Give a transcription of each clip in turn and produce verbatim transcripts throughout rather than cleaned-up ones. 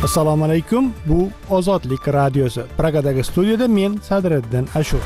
Assalomu alaykum. Bu Ozodlik radiosi. Pragadagi studiyada men Sadriddin Ashur.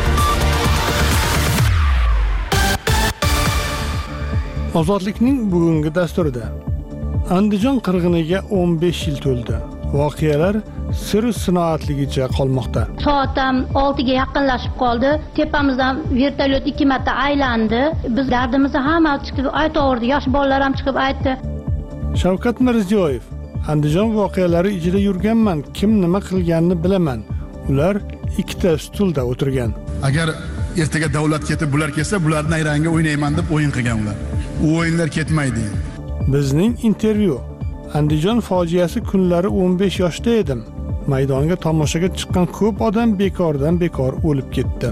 Ozodlikning bugungi dasturida Andijon qirg'iniga o'n besh yil to'ldi. Voqealar sir sinoatligicha qolmoqda. Soat ham oltiga yaqinlashib qoldi. Tepamizdan vertolyot ikki marta aylandi. Biz dardimizni hamma chiqib aytaverdi. Yosh bolalar ham chiqib aytdi. Shavkat Mirziyoyev: Andijon voqealari ichida yurganman, kim nima qilganini bilaman. Ular ikkita stulda o'tirgan. Agar ertaga davlat ketib bular kelsa, bularning nayranga o'ynayman deb o'yin qilgan ular. U o'yinlar ketmaydi. Bizning intervyu. Andijon fojiasi kunlari o'n besh yoshda edim. Maydonga tomoshaga chiqqan ko'p odam bekordan bekor o'lib ketdi.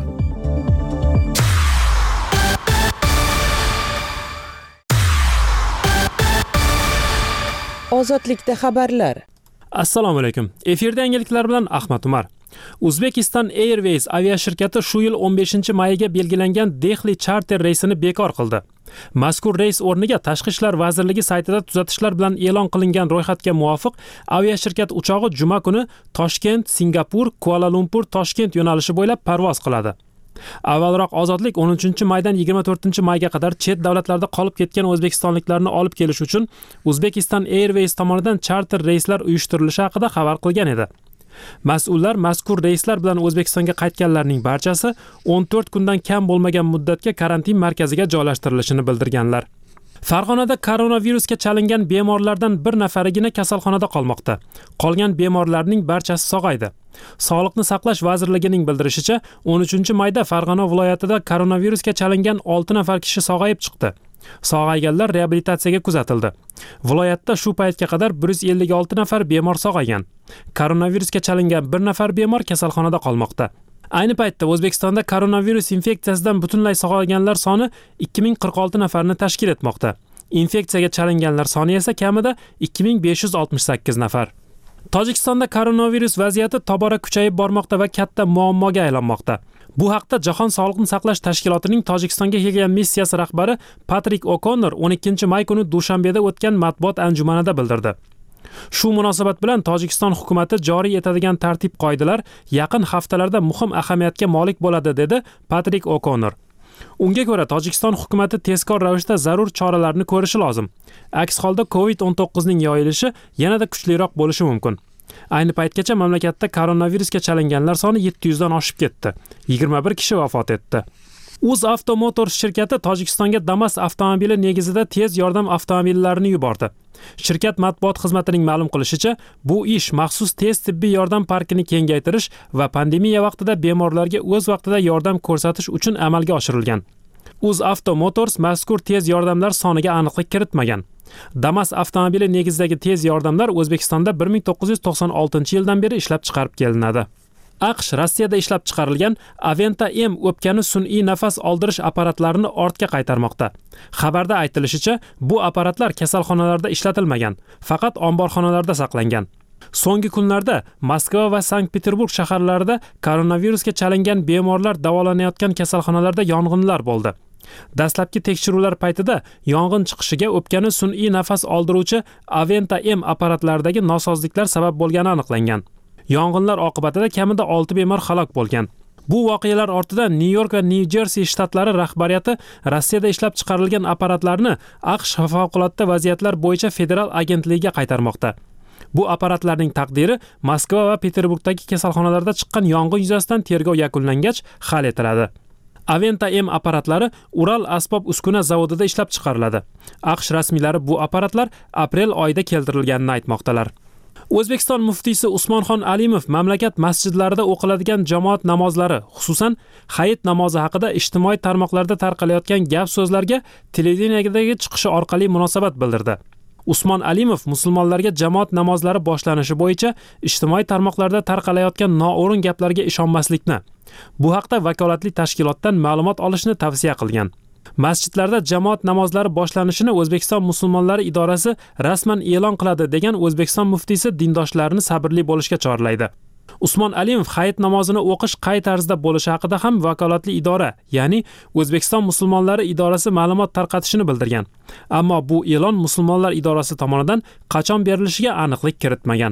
Ozodlikda xabarlar. Assalomu alaykum. Efirda yangiliklar bilan Ahmad Umar. Uzbekistan Airways aviashirkati shu yil o'n beshinchi mayga belgilangan Dehli charter reysini bekor qildi. Mazkur reys o'rniga Tashqi ishlar vazirligi saytida tuzatishlar bilan e'lon qilingan ro'yxatga muvofiq aviashirkat uchog'i juma kuni Toshkent, Singapur, Kuala Lumpur, Toshkent yo'nalishi bo'ylab parvoz qiladi. Avvalroq Ozodlik o'n uchinchi maydan yigirma to'rtinchi mayga qadar chet davlatlarda qolib ketgan o'zbekistonliklarni olib kelish uchun Uzbekistan Airways tomonidan charter reyslar uyushtirilishi haqida xabar qilgan edi. Mas'ullar mazkur reyslar bilan O'zbekistonga qaytganlarning barchasi o'n to'rt kundan kam bo'lmagan muddatga karantin markaziga joylashtirilishini bildirganlar. Farg'onada koronavirusga chalingan bemorlardan bir nafarigina kasalxonada qolmoqda. Qolgan bemorlarning barchasi sog'aydi. Sog'liqni saqlash vazirligining bildirishicha, o'n uchinchi mayda Farg'ona viloyatida koronavirusga chalingan olti nafar kishi sog'ayib chiqdi. Sog'ayganlar reabilitatsiyaga kuzatildi. Viloyatda shu paytga qadar bir yuz ellik olti nafar bemor sog'aygan. Koronavirusga chalingan bir nafar bemor kasalxonada qolmoqda. Ayni paytda O'zbekistonda koronavirus infeksiyasidan butunlay sog'ayganlar soni ikki ming qirq olti nafarni tashkil etmoqda. Infeksiyaga chalinganlar soni esa kamida ikki ming besh yuz oltmish sakkiz nafar. Tojikistonda koronavirus vaziyati tobora kuchayib bormoqda va katta muammoga aylanmoqda. Bu haqda Jahon Sog'liqni saqlash tashkilotining Tojikistonga kelgan missiyasi rahbari Patrik O'Konnor o'n ikkinchi may kuni Dushanbeda o'tgan matbuot anjumanida bildirdi. Shu munosabat bilan Tojikiston hukumatı joriy etadigan tartib-qoidalar yaqin haftalarda muhim ahamiyatga molik bo'ladi, dedi Patrik O'Konnor. Unga ko'ra Tojikiston hukumatı tezkor ravishda zarur choralarni ko'rishi lozim. Aks holda COVID o'n to'qqiz ning yoyilishi yanada kuchliroq bo'lishi mumkin. Ayni paytgacha mamlakatda koronavirusga chalinganlar soni yetti yuz dan oshib ketdi. yigirma bir kishi vafot etdi. UzAvto Motors shirkati Tojikistonga Damas avtomobili negizida tez yordam avtomobillarini yubordi. Shirkat matbuot xizmatining ma'lum qilishicha, bu ish maxsus tez tibbiy yordam parkini kengaytirish va pandemiya vaqtida bemorlarga o'z vaqtida yordam ko'rsatish uchun amalga oshirilgan. UzAvto Motors mazkur tez yordamlar soniga aniqlik kiritmagan. Damas avtomobili negizidagi tez yordamlar O'zbekistonda bir ming to'qqiz yuz to'qson oltinchi yildan beri ishlab chiqarib kelinadi. AQSh Rossiyada ishlab chiqarilgan Aventa M o'pkani sun'iy nafas oldirish apparatlarini ortga qaytarmoqda. Xabarda aytilishicha, bu apparatlar kasalxonalarda ishlatilmagan, faqat omborxonalarda saqlangan. So'nggi kunlarda Moskva va Sankt-Peterburg shaharlarida koronavirusga chalingan bemorlar davolanayotgan kasalxonalarda yong'inlar bo'ldi. Dastlabki tekshiruvlar paytida yong'in chiqishiga o'pkani sun'iy nafas oldiruvchi Aventa M apparatlaridagi nosozliklar sabab bo'lgani aniqlangan. Yong'inlar oqibatida kamida olti bemor halok bo'lgan. Bu voqealar ortidan Nyu-York va Nyu-Jersi shtatlari rahbariyati Rossiyada ishlab chiqarilgan apparatlarni AQSh favqulodda vaziyatlar bo'yicha federal agentligiga qaytarmoqda. Bu apparatlarning taqdiri Moskva va Peterburgdagi kasalxonalarda chiqqan yong'in yuzasidan tergov yakunlangach hal etiladi. Aventa M apparatlari Ural asbob uskuna zavodida ishlab chiqariladi. AQSh rasmiylari bu apparatlar aprel oyida keltirilganini aytmoqdalar. O'zbekiston muftiysi Usmonxon Alimov mamlakat masjidlarida o'qiladigan jamoat namozlari, xususan hayit namozi haqida ijtimoiy tarmoqlarda tarqalayotgan gap so'zlarga televideniyadagi chiqishi orqali munosabat bildirdi. Usmon Alimov musulmonlarga jamoat namozlari boshlanishi bo'yicha ijtimoiy tarmoqlarda tarqalayotgan noo'rin gaplarga ishonmaslikni, bu haqda vakolatli tashkilotdan ma'lumot olishni tavsiya qilgan. Masjidlarda jamoat namozlari boshlanishini O'zbekiston musulmonlari idorasi rasman e'lon qiladi degan O'zbekiston muftiysi dindoshlarni sabrli bo'lishga chorlaydi. Usmon Alimov hayit namozini o'qish qay tarzda bo'lishi haqida ham vakolatli idora, ya'ni O'zbekiston musulmonlari idorasi ma'lumot tarqatishini bildirgan. Ammo bu e'lon musulmonlar idorasi tomonidan qachon berilishiga aniqlik kiritmagan.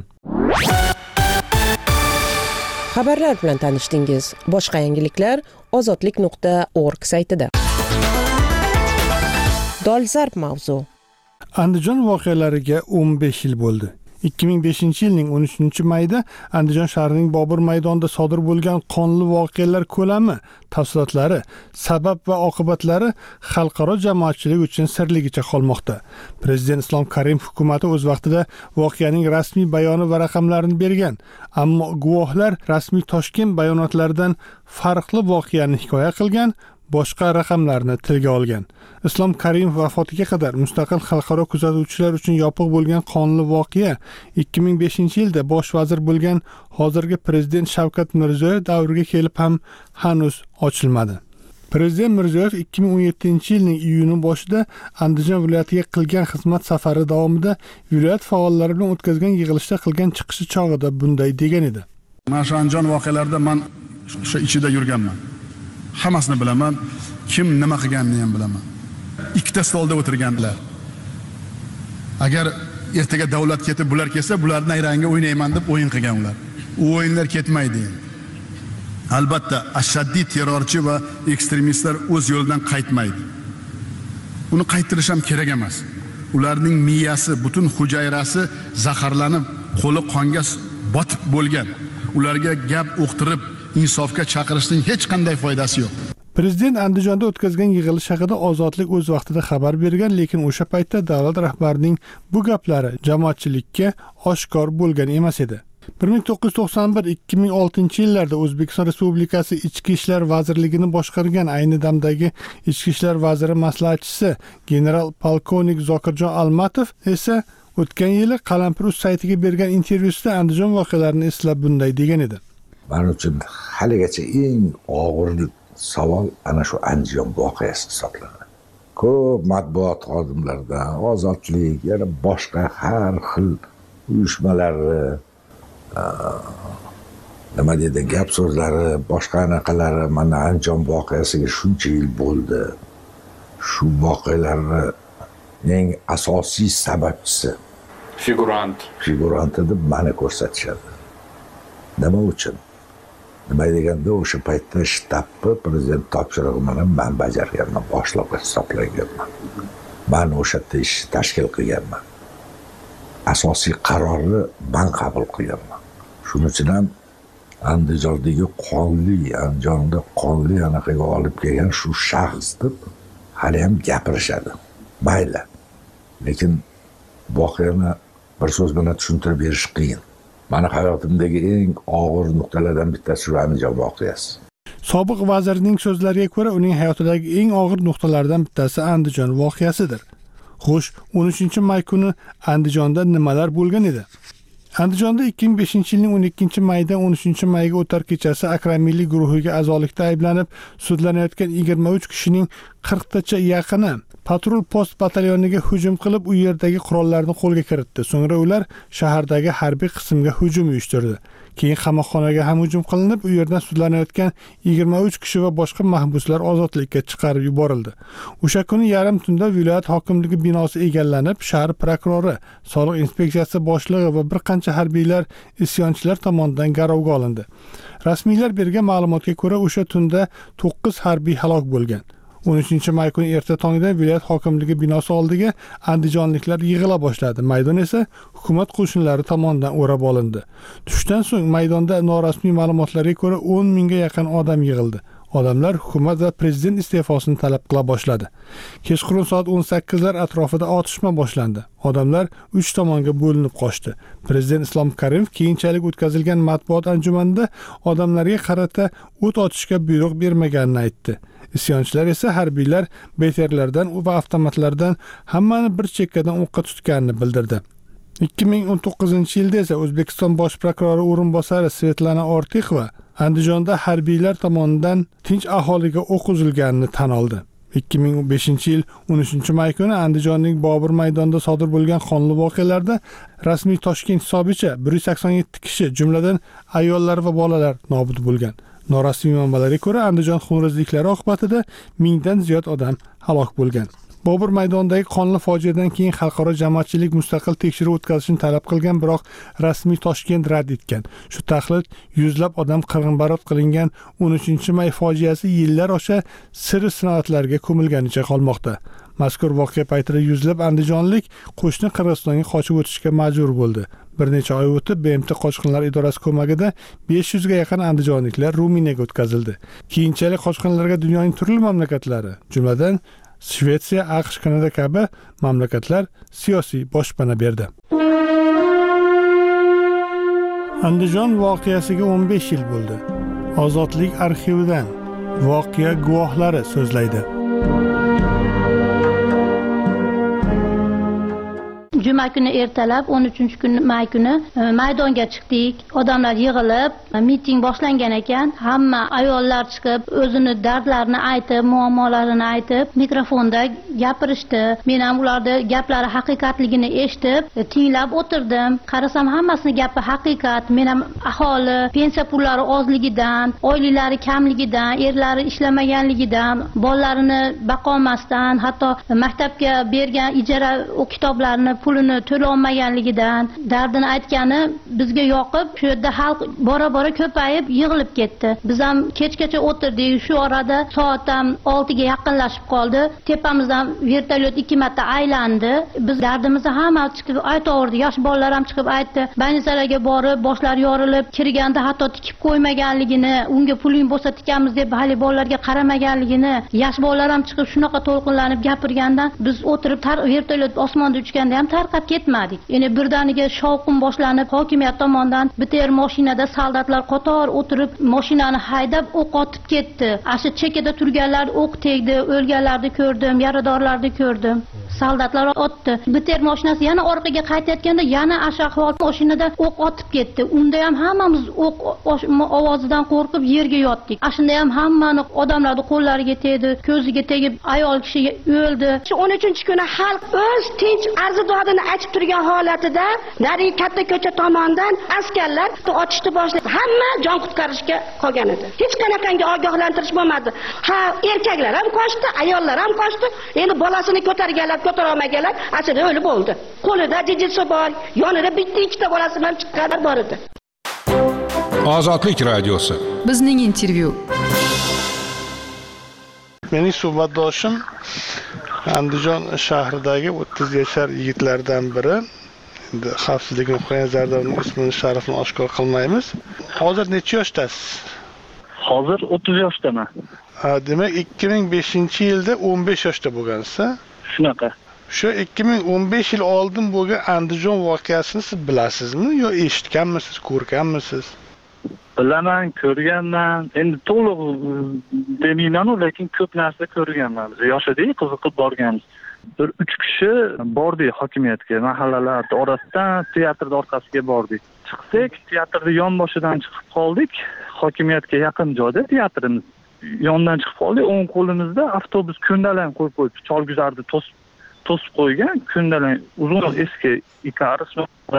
Xabarlar bilan tanishdingiz. Boshqa yangiliklar ozodlik nuqta org saytida. Dolzarb mavzu. Andijon voqealariga o'n besh yil bo'ldi. ikki ming beshinchi yilning o'n uchinchi mayida Andijon shahrining Bobur maydonida sodir bo'lgan qonli voqealar ko'lami, tafsilotlari, sabab va oqibatlari xalqaro jamoatchilik uchun sirligicha qolmoqda. Prezident Islom Karimov hukumatı o'z vaqtida voqeaning rasmiy bayoni va raqamlarini bergan, ammo guvohlar rasmiy Toshkent bayonotlaridan farqli voqeani hikoya qilgan, boshqa raqamlarni tilga olgan. Islom Karimov vafotiga qadar mustaqil xalqaro kuzatuvchilar uchun yopiq bo'lgan qonli voqea ikki ming beshinchi yilda bosh vazir bo'lgan hozirgi prezident Shavkat Mirziyoyev davriga kelib ham hanuz ochilmadi. Prezident Mirziyoyev ikki ming o'n yettinchi yilning iyuni boshida Andijon viloyatiga qilgan xizmat safari davomida viloyat faollari bilan o'tkazgan yig'ilishda qilgan chiqishi chog'ida bunday degan edi. Mana shu Andijon voqealarida men o'sha ichida yurganman. Hammasini bilaman, kim nima qilganini ham bilaman. Ikkita stolda o'tirganlar. Agar ertaga davlat ketib bular kelsa, bularning nayrangga o'ynayman deb o'yin qilgan ular. U o'yinlar ketmaydi. Albatta, ashaddiy terrorchi va ekstremistlar o'z yo'lidan qaytmaydi. Uni qaytirish ham kerak emas. Ularning miyasi, butun hujayrasi zaharlanib, qo'li qonga botib bo'lgan. Ularga gap o'qtirib insofga chaqirishning hech qanday foydasi yo'q. Prezident Andijonda o'tkazgan yig'ilish haqida Ozodlik o'z vaqtida xabar bergan, lekin o'sha paytda davlat rahbarining bu gaplari jamoatchilikka oshkor bo'lgan emas edi. bir ming to'qqiz yuz to'qson bir ikki ming oltinchi yillarda O'zbekiston Respublikasi Ichki ishlar vazirligini boshqargan ayni damdagi Ichki ishlar vaziri maslahatchisi general polkovnik Zokirjon Almatov esa o'tgan yili Qalampir.uz saytiga bergan intervyusida Andijon voqealarini eslab bunday degan edi. Men uchun haligacha eng og'ir savol ana shu Andijon voqeasi hisoblanadi. Ko'p matbuot xodimlaridan, ozodlik, yana boshqa har xil uyushmalar, nima deydi, gap so'zlari, boshqa anaqalari, mana Andijon voqeasiga shuncha yil bo'ldi. Shu voqealarni eng asosiy sababchisi figurant figurant deb mani ko'rsatishadi. Nima uchun? Nima deganda o'sha paytda shtabni prezident topshirig'ini men bajarganman, boshliq hisoblanganman. Men o'sha yerda ish tashkil qilganman. Asosiy qarorni men qabul qilganman. Shuning uchun ham Andijondagi qonli, Andijonda qonli anaqaga olib kelgan shu shaxs deb hali ham gapirishadi. Mayli. Lekin voqeani bir so'z bilan tushuntirib berish qiyin. Mani hayotimdagi eng og'ir nuqtalardan bittasi shu Andijon voqeasi. Sobiq vazirning so'zlariga ko'ra, uning hayotidagi eng og'ir nuqtalardan bittasi Andijon voqeasidir. Xo'sh, o'n uchinchi may kuni Andijonda nimalar bo'lgan edi? Andijonda ikki ming beshinchi yilning o'n ikkinchi mayda o'n uchinchi mayga o'tar kechasi Akramilli guruhiga a'zolikda ayblanib sudlanayotgan yigirma uch kishining qirqtacha yaqini patrul post batalyoniga hujum qilib, u yerdagi qurollarni qo'lga kiritdi. So'ngra ular shahardagi harbiy qismga hujum uyushtirdi. Keyin qamoqxonaga ham hujum qilinib, u yerdan sudlanayotgan yigirma uch kishi va boshqa mahbuslar ozodlikka chiqarib yuborildi. O'sha kuni yarim tunda viloyat hokimligi binosi egallanib, shahar prokurori, soliq inspeksiyasi boshlig'i va bir qancha harbiylar isyonchilar tomonidan garovga olindi. Rasmiylar bergan ma'lumotga ko'ra, o'sha tunda to'qqiz harbiy halok bo'lgan. o'n uchinchi may kuni erta tongdan viloyat hokimligi binosi oldiga andijonliklar yig'ila boshladi. Maydon esa hukumat qo'shinlari tomonidan o'rab olindi. Tushdan so'ng maydonda norasmiy ma'lumotlarga ko'ra o'n mingga yaqin odam yig'ildi. Odamlar hukumat va prezident iste'fosini talab qila boshladi. Kechqurun soat o'n sakkizlar atrofida otishma boshlandi. Odamlar uch tomonga bo'linib qochdi. Prezident Islom Karimov keyinchalik o'tkazilgan matbuot anjumanida odamlarga qarata o't ochishga buyruq bermaganini aytdi. Isyonchilar esa harbiylar beterlardan va avtomatlardan hammani bir chekkadan o'qqa tutganini bildirdi. ikki ming o'n to'qqizinchi yilda esa O'zbekiston bosh prokurori o'rinbosari Svetlana Ortiqova Andijonda harbiylar tomonidan tinch aholiga o'q uzilganini tan oldi. ikki ming beshinchi yil o'n uchinchi may kuni Andijonning Bobur maydonida sodir bo'lgan qonli voqealarda rasmiy Toshkent hisobicha bir yuz sakson yetti kishi, jumladan ayollar va bolalar nobud bo'lgan. Norasmiy manbalarga ko'ra Andijon xunrezliklari oqibatida mingdan ziyod odam halok bo'lgan. Bobur maydonidagi qonli fojiadan keyin xalqaro jamoatchilik mustaqil tekshiruv o'tkazishni talab qilgan, biroq rasmiy Toshkent rad etgan. Shu taxlit yuzlab odam qirg'inbarot qilingan o'n uchinchi may fojiasi yillar osha sir sinoatlarga ko'milganicha qolmoqda. Mazkur voqea paytida yuzlab andijonlik qo'shni Qirg'izistonga qochib o'tishga majbur bo'ldi. Bir necha oy o'tib B M T qochqinlar idorasi ko'magida besh yuzga yaqin andijonliklar Ruminiyaga o'tkazildi. Keyinchalik qochqinlarga dunyoning turli mamlakatlari, jumladan Shvetsiya, AQSh, Kanada kabi mamlakatlar siyosiy boshpana berdi. Andijon voqeasiga o'n besh yil bo'ldi. Ozodlik arxividan voqea guvohlari so'zlaydi. Juma kuni ertalab o'n uchinchi kun may kuni maydonga chiqdik. Odamlar yig'ilib, miting boshlangan ekan. Hamma ayollar chiqib, o'zini dardlarini aytib, muammolarini aytib, mikrofonda gapirishdi. Men ham ularning gaplari haqiqatligini eshitib, tinglab o'tirdim. Qarasam hammasini gapi haqiqat. Men ham aholi pensiya pullari ozligidan, oilalari kamligidan, erlari ishlamaganligidan, bolalarini baqolmasdan, hatto maktabga bergan ijara o kitoblarini pulini to'la olmaganligidan dardini aytgani bizga yoqib, shu yerda xalq bora-bora ko'payib yig'ilib ketdi. Biz ham kechgacha o'tirdik. Shu orada soat ham oltiga yaqinlashib qoldi. Tepamizdan vertolyot ikki marta aylandi. Biz dardimizni hamma chiqib aytaverdi. Yosh bolalar ham chiqib aytdi. Больницаlarga borib, boshlari yorilib, kirganda hatto tikib qo'ymaganligini, unga puling bo'lsa tikamiz deb hali bolalarga qaramaganligini, yosh bolalar ham chiqib shunaqa to'lqinlanib gapirgandan biz o'tirib vertolyot osmonda uchganda ham tarqab ketmadik. Endi birdaniga shovqin boshlanib, hokimiyat tomonidan bitta mashinada soldatlar qator o'tirib, mashinani haydab o'q otib ketdi. Ashu chekkada turganlar o'q tegdi, o'lganlarni ko'rdim, yaradorlarni ko'rdim. Soldatlar otdi. Bitta mashinasi yana orqaga qaytayotganda yana ashu ahvol mashinada o'q otib ketdi. Unda ham hammamiz o'q ovozidan qo'rqib yerga yotdik. Ashunda ham hammani odamlarning qo'llariga tegdi, ko'ziga tegib ayol kishi o'ldi. Shu o'n uchinchi kuni xalq o'z tinch arzidodini aytib turgan holatida nari katta ko'cha tomonidan askarlar otishni boshladi. Hamma jon qutqarishga qolgan edi. Hech qanaqangi ogohlantirish bo'lmadi. Ha, erkaklar ham qochdi, ayollar ham qochdi. Endi bolasini ko'targanlar, ko'tara olmaganlar aslida o'lib bo'ldi. Qo'lida jijisi bor, yonida bitta ikkita bolasi bilan chiqqanlar bor edi. Ozodlik radiosi. Bizning intervyu. Mening suhbatdoshim Andijon shahridagi o'ttiz yashar yigitlardan biri. Endi xavfsizlik nuqtai nazaridan uning ismini, sharafini oshkor qilmaymiz. Hozir necha yoshdasiz? Hozir o'ttiz yoshdaman. Ha, demak ikki ming beshinchi yilda o'n besh yoshda bo'lgansiz. Shunaqa. Shu ikki ming o'n besh yil oldin bo'lgan Andijon voqeasini siz bilasizmi yo eshitganmisiz, ko'rganmisiz? Bilaman, ko'rganman. Endi to'liq demayman-ku, lekin ko'p narsa ko'rganman. Biz yosh edik, qiziqib borganmiz. Bir uch kishi bordik hokimiyatga, mahallalar orasidan teatrning orqasiga bordik. Chiqsak, teatrning yonboshidan chiqib qoldik. Hokimiyatga yaqin joyda teatrimiz. Yondan chiqib qoldik, o'ng qo'limizda avtobus ko'ndalang qo'yib qo'yib, Cholguzarni to'sib to'sib qo'ygan, ko'ndalang uzun eski Ikarus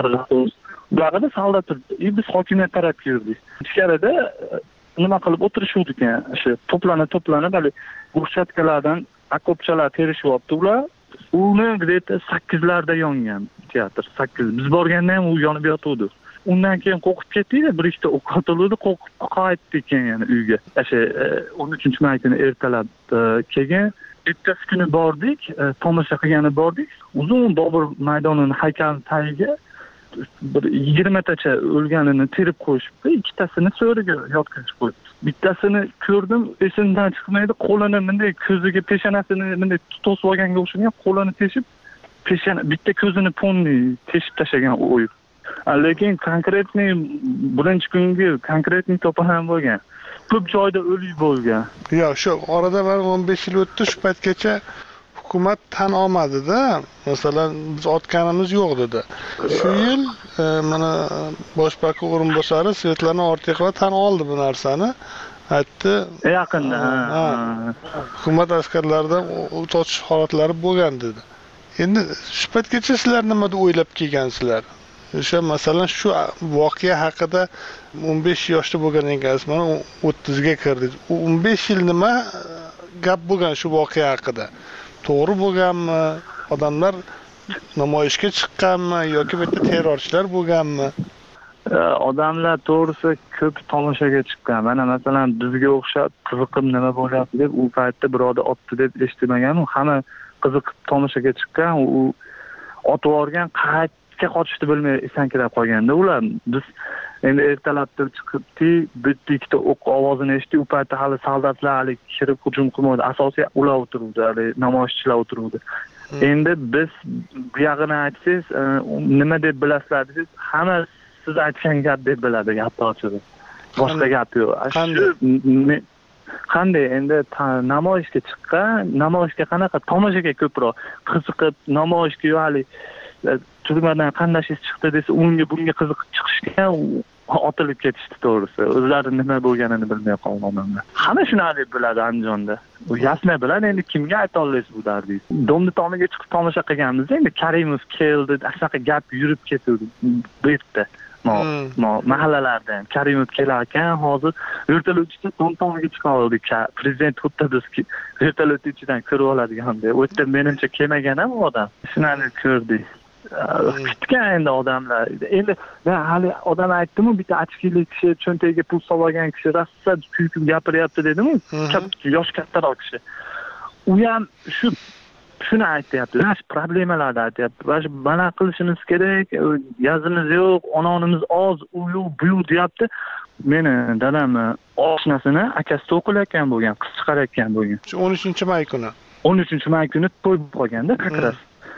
Ularda soldat turibdi. Biz hokimiyat tarafga yurdik. Ichkarida nima qilib o'tirishuvdik ekan, o'sha to'planib-to'planib, hali go'shatkalardan akopchalar terishyapti ular. Uni где-то sakkizlarda yongan teatr, sakkiz. Biz borganda ham u yonib yotuvdi. Undan keyin qo'rqib ketdik, bir ikkita o'q otildi, qo'rqib qaytdik yana uyga. O'sha o'n uchinchi may kuni ertalab kelgan. Ertasi kuni bordik, tomosha qilgani bordik. Uzun Bobur maydonining haykali tagiga bir yigirmatacha o'lganini terib qo'yishibdi, ikkitasini so'riga yotqizib qo'yibdi. Bittasini ko'rdim, esimdan chiqmaydi, qo'lini bunday ko'ziga peshonasini bunday to'sib olganga o'xshagan, qo'lini teshib, peshona bitta ko'zini ponni teshib tashlagan o'y. Lekin konkretniy birinchi kungi konkretniy to'polon bo'lgan. Ko'p joyda o'lik bo'lgan. Yo'q, shu orada bir o'n besh yil o'tdi, shu paytgacha hukumat tan olmadi-da. Masalan, biz otganimiz yo'q dedi. Shu yil mana bosh prokuror o'rinbosari Svetlana Ortiqova tan oldi bu narsani. Aytdi, yaqinda hukumat askarlaridan o't ochish holatlari bo'lgan dedi. Endi shu paytgacha sizlar nimada o'ylab kelgansizlar? O'sha masalan shu voqea haqida o'n besh yoshda bo'lgan ekansiz, mana o'ttizga kirdingiz. o'n besh yil nima gap bo'lgan shu voqea haqida? to'g'ri bo'lganmi? Odamlar namoyishga chiqqanmi yoki bu yerda terrorchilar bo'lganmi? Odamlar to'g'risi ko'p tomoshaga chiqqan. Mana masalan bizga o'xshab qiziqib nima bo'lyapti deb u paytda birovda otdi deb eshitmagan, u hamma qiziqib tomoshaga chiqqan, u otib yuborgan, qayerga qochishni bilmay esankirab qolganda ular. Biz endi ertalabda chiqibdi, bitta ikkita o'q ovozini eshitdik, u paytda hali soldatlar hali kirib hujum qilmadi. Asosiy ular o'tiruvdi, hali namoyishchilar o'tiruvdi. Endi biz bu yog'ini aytsangiz, nima deb bilasizlar desiz, hamma siz aytgan gap deb biladi, gapni ochadi. Boshqa gap yo'q. Qanday endi namoyishga chiqqan, namoyishga qanaqa tomoshaga ko'proq qiziqib, namoyishga yo'li turmadan qandashingiz chiqdi desa, unga bunga qiziqib chiqishga otilib ketishdi to'g'risi. O'zlari nima bo'lganini bilmay qolganlar. Hamma shuni deb biladi Andijonda. U yasna biladi, endi kimga ayta olasiz bu dardingiz? Domni tomiga chiqib tomosha qilganmizda, endi Karimov keldi, shunaqa gap yurib ketdi bu yerda. Mahallalarda Karimov kelar ekan, hozir vertolyot ichidan dom tomiga chiqa oldik. Prezident xuddi biz vertolyot ichidan ko'rib oladiganda. U yerda menimcha kelmagan ham odam. Shuni ko'rdik. Kutgan endi odamlar. Endi men hali odam aytdim-ku, bitta achkili kishi, cho'ntagiga pul solgan kishi rosa kuyib gapiryapti dedim-ku. Katta yosh kattaroq kishi. U ham shu shuni aytyapti. Mana problemalarni aytyapti. Mana qilishimiz kerak, yazimiz yo'q, ononimiz oz, u yo'q, bu yo'q deyapti. Meni dadam oshnasini akasi o'qilayotgan bo'lgan, qiz chiqarayotgan bo'lgan. o'n uchinchi may kuni. o'n uchinchi may kuni to'y bo'lganda Kakras.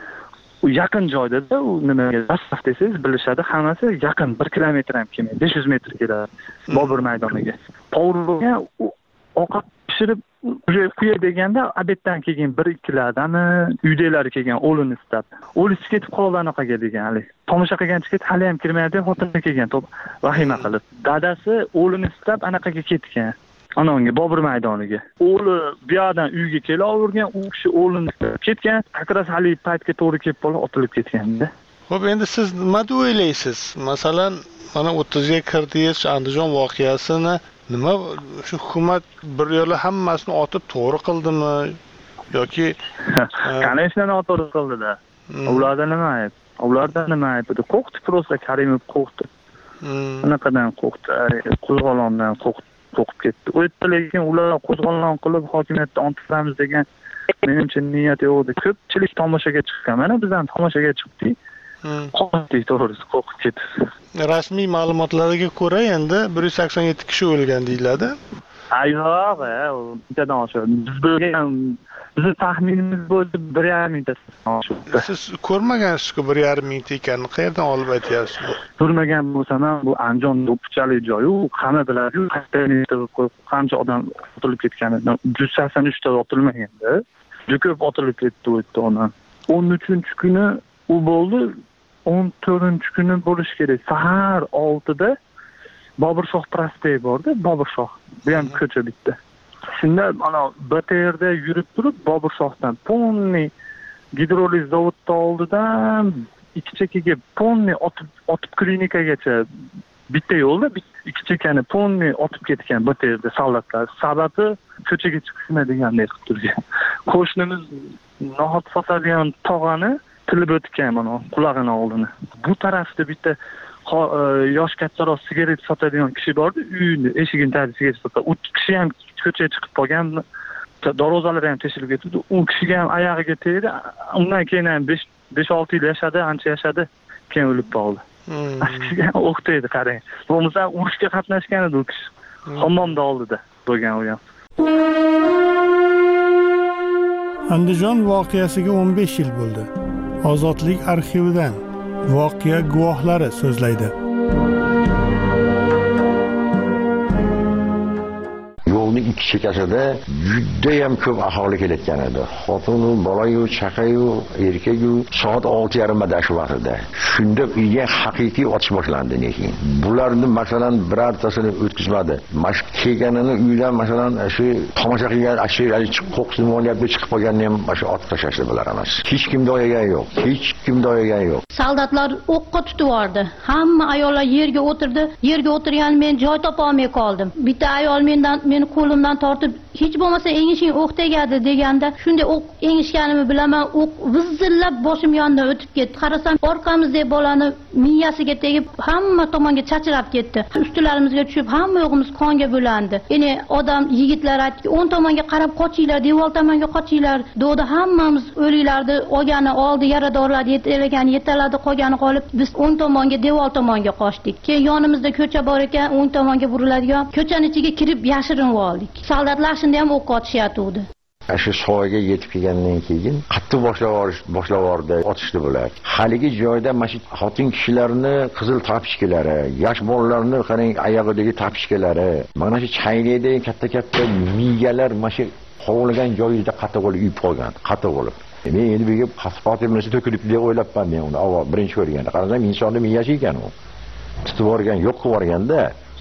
U yaqin joyda-da, u nimaga basaf desangiz bilishadi, hammasi yaqin bir kilometr ham kelmaydi, besh yuz metr keladi Bobur maydoniga. Povurga ovqat pishirib qo'yay deganda, obeddan kelgan bir ikkilardami, uydalari kelgan o'lini istab. O'lisi ketib qoldi anaqaga degan hali. Tomosha qilgan chiqib hali ham kirmaydi, xotini kelgan to'p vahima qilib. Dadasi o'lini istab anaqaga ketgan. Anonga Bobur maydoniga. O'g'li bu yerdan uyga kelavergan, u kishi o'g'lini ketgan, Kakras hali paytga to'g'ri kelib qolib otilib ketganda. Xo'p, endi siz nima deb o'ylaysiz? Masalan, mana o'ttizga kirdingiz, Andijon voqeasini nima shu hukumat bir yo'la hammasini otib to'g'ri qildimi yoki qanday noto'g'ri qildi-da? Ularda nima ayb? Ularda nima ayb? Qo'rqdi, prosta Karimov qo'rqdi. Anaqadan qo'rqdi, qo'zg'olondan qo'rqdi. Qo'rqib ketdi. U yerda lekin ular qo'zg'olon qilib hokimiyatni ontiramiz degan menimcha niyat yo'q edi. Ko'pchilik tomoshaga chiqqan. Mana biz ham tomoshaga chiqdik. Qo'rqdik to'g'risi, qo'rqib ketdik. Rasmiy ma'lumotlarga ko'ra endi bir yuz sakson yetti kishi o'lgan deyiladi. Yo'q, bittadan oshadi. Biz bilgan, bizning taxminimiz bo'yicha bir yarim mingta. Siz ko'rmagansiz-ku bir yarim mingta ekanini qayerdan olib aytyapsiz? Ko'rmagan bo'lsam ham bu Andijon o'pchalik joy, u hamma biladi-ku, qancha odam otilib ketganini. yuz sakson uch ta otilmaganda, juda ko'p otilib ketdi u yerda ona. o'n uchinchi kuni u bo'ldi, o'n to'rtinchi kuni bo'lishi kerak. Sahar oltida Boburshoh prospekt borda, Boburshoh. Bu ham ko'cha bitta. Shunda mana B T Rda yurib turib, Boburshohdan Ponni gidrolik zavodda oldidan ikki chekkaga Ponni otib otib klinikagacha bitta yo'lda ikki chekkani Ponni otib ketgan B T Rda soldatlar. Sababi ko'chaga chiqishma degandek qilib turgan. Qo'shnimiz nohot sotadigan tog'ani tilib o'tgan mana qulog'ini oldini. Bu tarafda bitta yosh kattaroq sigaret sotadigan kishi bordi, uyini eshigini tagida sigaret sotadi. U kishi ham ko'chaga chiqib qolgan, darvozalari ham teshilib ketdi. U kishiga ham oyog'iga tegdi. Undan keyin ham besh olti yil yashadi, ancha yashadi, keyin o'lib qoldi. Kishiga o'q tegdi, qarang. Bo'lmasa urushga qatnashgan edi u kishi. Hammomda oldida bo'lgan u ham. Andijon voqeasiga o'n besh yil bo'ldi. Ozodlik arxividan voqea guvohlari so'zlaydi. Yo'lning ikki chekkasida juda ham ko'p aholi kelayotgan edi. Xotinu, bola-yu, chaqa-yu, erkak-yu soat olti yarim da shu vaqtda. Shunda uyga haqiqiy otish boshlandi lekin. Bularni masalan birortasini o'tkazmadi. Mash kelganini uydan masalan shu tomosha qilgan ashirali chiqib qo'qsin o'ynayapti, chiqib qolganini ham shu otib tashlashdi bular emas. Hech kim doyagan yo'q. Hech kim doyagan yo'q. Soldatlar o'qqa tutib Hamma ayollar yerga o'tirdi. Yerga o'tirgan men joy topa olmay qoldim. Bitta ayol mendan meni qo'limni qo'limdan tortib, hech bo'lmasa engishing o'q tegadi deganda, shunday o'q engishganimni bilaman, o'q vizillab boshim yonidan o'tib ketdi. Qarasam, orqamizdagi bolani miyasiga tegib, hamma tomonga chachirab ketdi. Ustilarimizga tushib, hamma yo'g'imiz qonga bo'landi. Ya'ni odam, yigitlar aytdi, o'ng tomonga qarab qochinglar, devor tomonga qochinglar. Do'da hammamiz o'liklarni olgani oldi, yaradorlarni yetalagani yetaladi, qolgani qolib, biz o'ng tomonga, devor tomonga qochdik. Keyin yonimizda ko'cha bor ekan, o'ng tomonga buriladigan, ko'chaning ichiga kirib yashirinib oldik. Soldatlar shunda ham o'q otishyapti. Shu soyga yetib kelgandan keyin qattiq boshlab boshlab yubordi, otishdi bular. Haligi joyda mana xotin kishilarni qizil tapichkalari, yosh bolalarni qarang oyog'idagi tapichkalari, mana shu chaynakdagi katta-katta migalar mana shu qovlagan joyida qattiq bo'lib uyib qolgan, qattiq bo'lib. Men endi bu pasportimni to'kilib deb o'ylabman men uni avval birinchi ko'rganda. Qarasam insonni miyasi ekan u. Tutib borgan, yo'q qilib borganda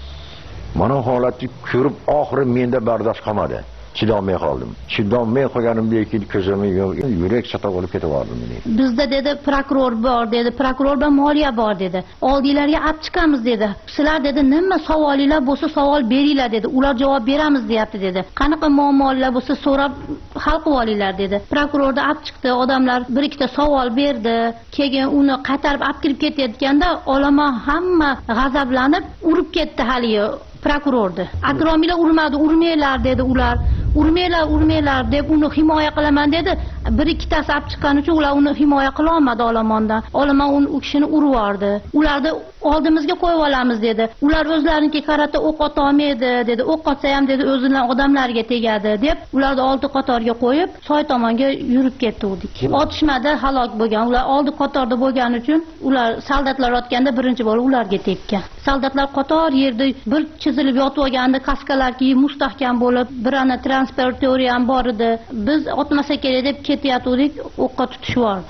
mana holatni ko'rib oxiri menda bardosh qolmadi. Chidolmay qoldim. Chidolmay qolganimdan keyin ko'zimni yurak chatoq bo'lib ketib qoldim men. Bizda dedi prokuror bor dedi, prokuror bilan moliya bor dedi. Oldinglarga olib chiqamiz dedi. Sizlar dedi, nima savolinglar bo'lsa savol beringlar dedi. Ular javob beramiz deyapti dedi. Qanaqa muammolar bo'lsa so'rab hal qilib olinglar dedi. Prokurorda olib chiqdi, odamlar bir ikkita savol berdi. Keyin uni qaytarib olib kirib ketayotganda olomon hamma g'azablanib urib ketdi haligi prokurorni. Akromiylar urmadi, urmanglar dedi ular. Urmanglar, urmanglar deb uni himoya qilaman dedi. Bir ikkitasi olib chiqqani uchun ular uni himoya qila olmadi olomondan. Olomon uni u kishini urib yubordi. Ularni oldimizga qo'yib olamiz dedi. Ular o'zlariga qarata o'q ota olmaydi dedi. O'q otsa ham dedi o'zining odamlariga tegadi deb ularni oldi qatorga qo'yib, soy tomonga yurib ketdik. Otishmada halok bo'lgan. Ular oldi qatorda bo'lgani uchun ular soldatlar otganda birinchi bo'lib ularga tekkan. Soldatlar qator yerda bir chizilib yotib olganda, kaskalar kiyib mustahkam bo'lib, birana transporteriya ham bor edi. Biz otmasa kerak deb ketayotdik, o'qqa tutishib yubordi.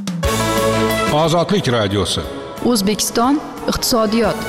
Ozodlik radiosi. O'zbekiston iqtisodiyot.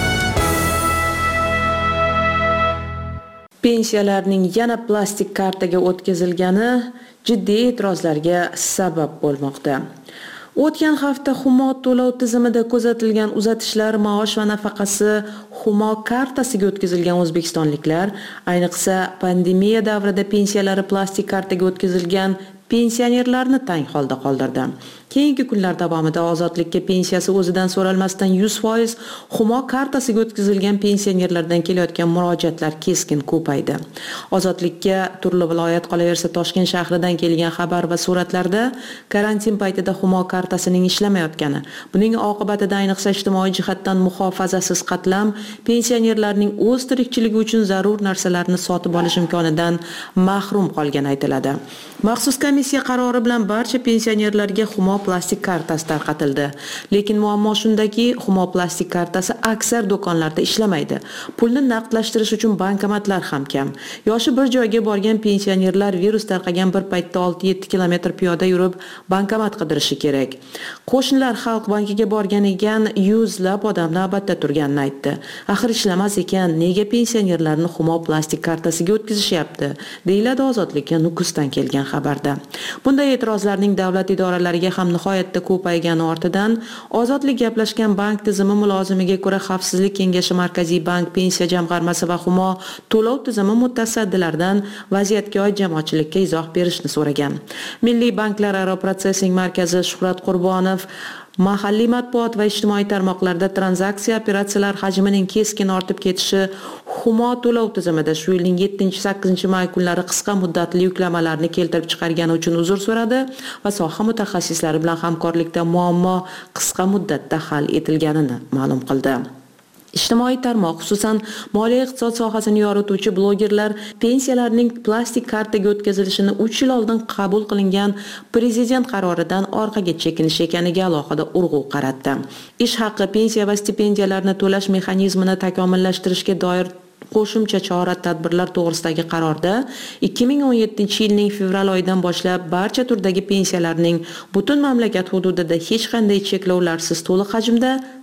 Pensiyalarning yana plastik kartaga o'tkazilgani jiddiy e'tirozlarga sabab bo'lmoqda. O'tgan hafta Humo to'lov tizimida kuzatilgan uzatishlar, maosh va nafaqasi Humo kartasiga o'tkazilgan o'zbekistonliklar, ayniqsa pandemiya davrida pensiyalari plastik kartaga o'tkazilgan pensionerlarni tang holda qoldirdi. Keyingi kunlar davomida ozodlikka pensiyasi o'zidan so'ralmasdan yuz foiz Humo kartasiga o'tkazilgan pensionerlardan kelayotgan murojaatlar keskin ko'paydi. Ozodlikka turli viloyat, qolaversa Toshkent shahridan kelgan xabar va suratlarda karantin paytida Humo kartasining ishlamayotgani, buning oqibatida ayniqsa ijtimoiy jihatdan muhofazasiz qatlam pensionerlarning o'z tirikchiligi uchun zarur narsalarni sotib olish imkonidan mahrum qolgani aytiladi. Maxsus komissiya qarori bilan barcha pensionerlarga Humo plastik kartasi tarqatildi. Lekin muammo shundaki, Humo plastik kartasi aksar do'konlarda ishlamaydi. Pulni naqdlashtirish uchun bankomatlar ham kam. Yoshi bir joyga borgan pensionerlar virus tarqagan bir paytda olti yetti kilometr piyoda yurib bankomat qidirishi kerak. Qo'shnilar Xalq bankiga borgan ekan, yuzlab odam navbatda turganini aytdi. Axir ishlamas ekan, nega pensionerlarni Humo plastik kartasiga o'tkazishyapti? Deyiladi Ozodlikka Nukusdan kelgan xabarda. Bunday e'tirozlarning davlat idoralariga ham nihoyatda ko'paygani ortidan Ozodlik gaplashgan bank tizimi mulozimiga ko'ra Xavfsizlik kengashi Markaziy bank, Pensiya jamg'armasi va Humo to'lov tizimi mutasaddilaridan vaziyatga oid jamoatchilikka izoh berishni so'ragan. Milliy banklararo protsessing markazi Shuhrat Qurbonov mahalliy matbuot va ijtimoiy tarmoqlarda tranzaksiya operatsiyalar hajmining keskin ortib ketishi Humo to'lov tizimida shu yilning yettinchi sakkizinchi may kunlari qisqa muddatli yuklamalarni keltirib chiqargani uchun uzr so'radi va soha mutaxassislari bilan hamkorlikda muammo qisqa muddatda hal etilganini ma'lum qildi. Ijtimoiy tarmoq, xususan moliya iqtisod sohasini yorituvchi blogerlar pensiyalarning plastik kartaga o'tkazilishini uch yil oldin qabul qilingan prezident qaroridan orqaga chekinish ekaniga alohida urg'u qaratdi. Ish haqi, pensiya va stipendiyalarni to'lash mexanizmini takomillashtirishga doir qo'shimcha chora-tadbirlar to'g'risidagi qarorda ikki ming o'n yettinchi yilning fevral oyidan boshlab barcha turdagi pensiyalarning butun mamlakat hududida hech qanday cheklovlarsiz to'liq hajmda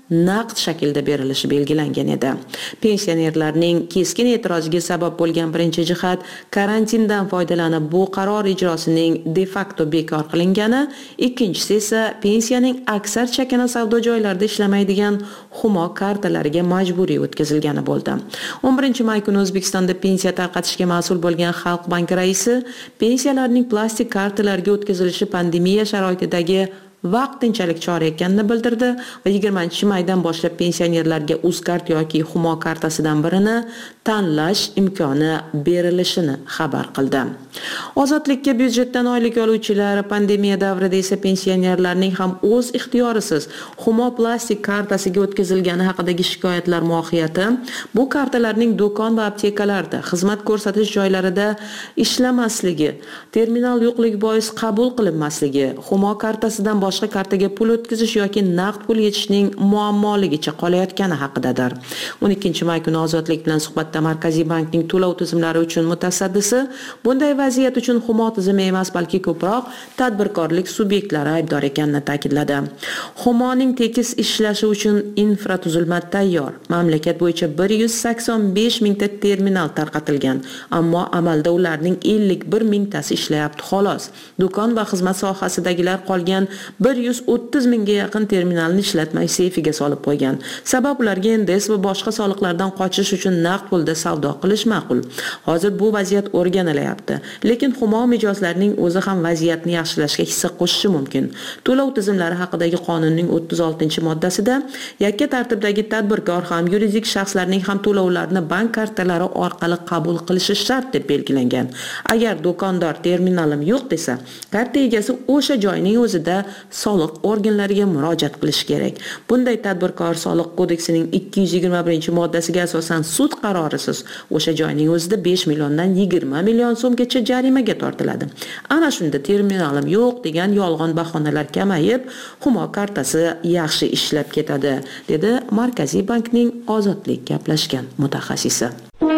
naqd shaklda berilishi belgilangan edi. Pensionerlarning keskin e'tiroziga sabab bo'lgan birinchi jihat karantindan foydalanib bu qaror ijrosining de facto bekor qilingani, ikkinchisi esa pensiyaning aksar chakana savdo joylarida ishlamaydigan Humo kartalariga majburiy o'tkazilgani bo'ldi. o'n birinchi may kuni O'zbekistonda pensiya tarqatishga mas'ul bo'lgan Xalq banki raisi pensiyalarning plastik kartalarga o'tkazilishi pandemiya sharoitidagi vaqtinchalik chora ekanini bildirdi va yigirmanchi maydan boshlab pensionerlarga Uzkart yoki Humo kartasidan birini tanlash imkoni berilishini xabar qildi. Ozodlikka byudjetdan oylik oluvchilar, pandemiya davrida esa pensionerlarning ham o'z ixtiyorisiz Humo plastik kartasiga o'tkazilgani haqidagi shikoyatlar mohiyati bu kartalarning do'kon va aptekalarda, xizmat ko'rsatish joylarida ishlamasligi, terminal yo'qligi bois qabul qilinmasligi, Humo kartasidan boshqa kartaga pul o'tkazish yoki naqd pul yetishning muammoligicha qolayotgani haqidadir. o'n ikkinchi may kuni Ozodlik bilan suhbatda Markaziy bankning to'lov tizimlari uchun mutasaddisi bunday vaziyat uchun Humo tizimi emas, balki ko'proq tadbirkorlik subyektlari aybdor ekanini ta'kidladi. Humoning tekis ishlashi uchun infratuzilma tayyor. Mamlakat bo'yicha bir yuz sakson besh mingta terminal tarqatilgan, ammo amalda ularning ellik bir mingtasi ishlayapti xolos. Do'kon va xizmat sohasidagilar qolgan bir yuz o'ttiz mingga yaqin terminalni ishlatmay seyfiga solib qo'ygan. Sabab ularga endes va boshqa soliqlardan qochish uchun naqd pulda savdo qilish ma'qul. Hozir bu vaziyat o'rganilyapti, lekin Humo mijozlarining o'zi ham vaziyatni yaxshilashga hissa qo'shishi mumkin. To'lov tizimlari haqidagi qonunning o'ttiz oltinchi moddasida yakka tartibdagi tadbirkor ham yuridik shaxslarning ham to'lovlarni bank kartalari orqali qabul qilishi shart deb belgilangan. Agar do'kondor terminalim yo'q desa, karta egasi o'sha joyning o'zida soliq organlariga murojaat qilish kerak. Bunday tadbirkor soliq kodeksining ikki yuz yigirma birinchi moddasiga asosan sud qarorisiz o'sha joyning o'zida besh milliondan yigirma million so'mgacha jarimaga tortiladi. Ana shunda terminalim yo'q degan yolg'on bahonalar kamayib, Humo kartasi yaxshi ishlab ketadi, dedi Markaziy bankning Ozodlik gaplashgan mutaxassisi.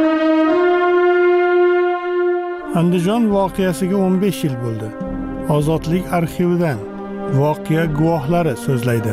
Andijon voqeasiga o'n besh yil bo'ldi. Ozodlik arxividan voqea guvohlari so'zlaydi.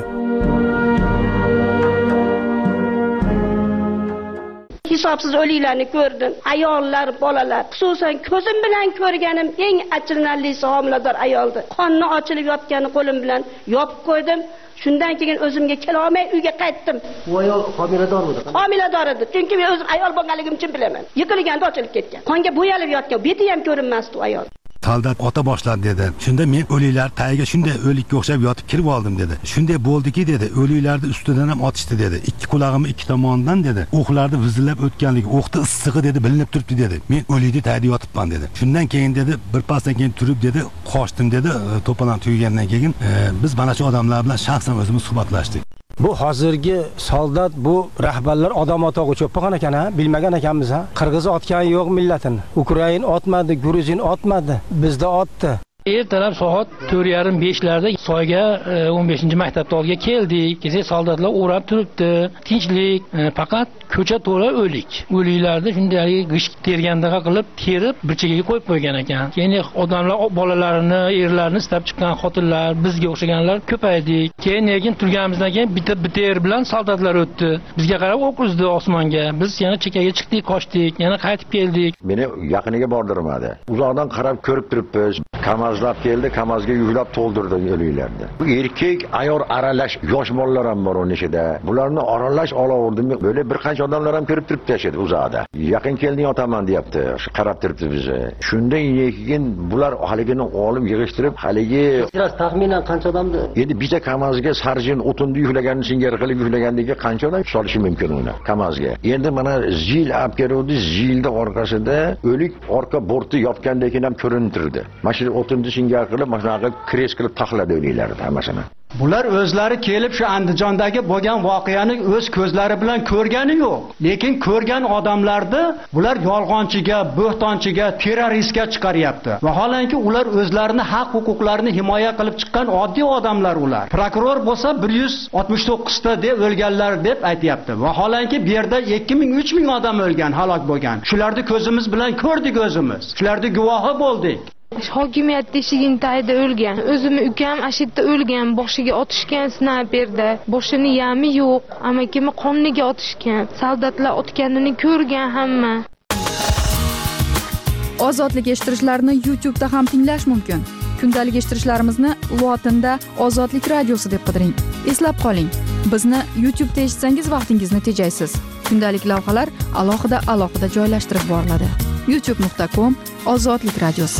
Hisobsiz o'liklarni ko'rdim. Ayollar, bolalar, xususan ko'zim bilan ko'rganim eng achinarlisi homilador ayoldi. Qonni ochilib yotgani qo'lim bilan yopib qo'ydim. Shundan keyin o'zimga kela olmay uyga qaytdim. Bu ayol homilador edi. Homilador edi. Chunki men o'zim ayol bo'lganligim uchun bilaman. Yiqilganda ochilib ketgan. Qonga bo'yalib yotgan, beti ham ko'rinmasdi ayol. Soldat ota boshladi dedi. Shunda men o'liklar tagiga shunday o'likka o'xshab yotib kirib oldim dedi. Shunday bo'ldiki dedi, o'liklarni ustidan ham otishdi dedi. Ikki qulog'imni ikki tomonidan dedi, o'qlarni vizillab o'tganligi, o'qni issig'i dedi, bilinib turibdi dedi. Men o'likni tagida yotibman dedi. Shundan keyin dedi, bir pasdan keyin turib dedi, qochdim dedi. To'polon tugagandan keyin e, biz mana shu odamlar bilan shaxsan o'zimiz suhbatlashdik. Bu hozirgi soldat, bu rahbarlar odam otog'i cho'ppagan ekan, ha, bilmagan ekanmiz, ha. Qirg'iz otgani yo'q millatini. Ukrain otmadi, Gruzin otmadi, bizda otdi. Ertalab soat to'rt yarim besh larda soyga o'n beshinchi maktabda oldiga keldik. Kesak soldatlar o'rab turibdi. Tinchlik, faqat ko'cha to'la o'lik. O'liklarni shunday g'isht tergandaqa qilib terib bir chekkaga qo'yib qo'ygan ekan. Keyin odamlar bolalarini, erlarini istab chiqqan xotinlar, bizga o'xshaganlar ko'paydik. Keyin lekin turganimizdan keyin bitta bitter bilan soldatlar o'tdi. Bizga qarab o'q uzdi osmonga. Biz yana chekkaga chiqdik, qochdik, yana qaytib keldik. Meni yaqiniga bordirmadi. Uzoqdan qarab ko'rib turibmiz. Kamazlab keldi, kamazga yuklab to'ldirdi o'liklarni. Bu erkak, ayol aralash, yosh bolalar ham bor o'ning ichida. Bularni aralash olaverdim. Böyle bir qancha odamlar ham ko'rib turibdi yashadi uzoqda. Yaqin kelding otaman deyapti. Qarab turibdi bizni. Shundan keyin bular haligini olib yig'ishtirib, haligi Biraz taxminan qancha odamni? Endi bitta kamazga sarjin o'tinni yuklaganini singar qilib yuklagandagi qancha odam solishi mumkin uni kamazga. Endi mana zil olib keldi, zilni orqasida o'lik orqa borti yopgandek ham ko'rinib turdi. Mashina o'tinni singar qilib, mashinaga kres qilib taxladi o'liklarni hammasini. Bular o'zlari kelib shu Andijondagi bo'lgan voqeani o'z ko'zlari bilan ko'rgani yo'q. Lekin ko'rgan odamlarni bular yolg'onchiga, bo'xtonchiga, terroristga chiqaryapti. Vaholanki ular o'zlarini haq huquqlarini himoya qilib chiqqan oddiy odamlar ular. Prokuror bo'lsa bir yuz oltmish to'qqiz ta deb o'lganlar deb aytayapti. Vaholanki bu yerda ikki ming uch ming odam o'lgan, halok bo'lgan. Shularni ko'zimiz bilan ko'rdik o'zimiz. Shularni guvohi bo'ldik. hokimiyat teshigini tagida o'lgan. O'zimni ukam ashitda o'lgan, boshiga otishgan snayperda. Boshini yami yo'q, amakimni qoniga otishgan. Soldatlar otganini ko'rgan hamma. Ozodlik eshittirishlarni YouTube da ham tinglash mumkin. Kundalik eshittirishlarimizni lotinda Ozodlik radiosi deb qidiring. Eslab qoling, bizni YouTube da eshitsangiz vaqtingizni tejaysiz. Kundalik lavhalar alohida alohida joylashtirib boriladi. youtube nuqta com Ozodlik radiosi.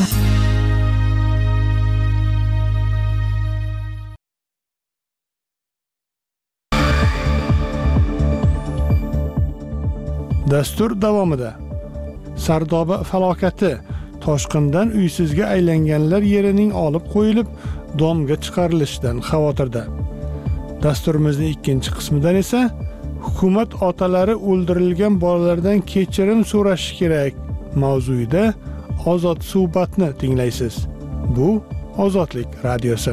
Dastur davomida Sardoba falokati, toshqindan uysizga aylanganlar yerining olib qo'yilib domga chiqarilishidan xavotirda. Dasturimizning ikkinchi qismidan esa hukumat otalari o'ldirilgan bolalardan kechirim so'rashi kerak mavzuida ozod suhbatni tinglaysiz. Bu Ozodlik radiosi.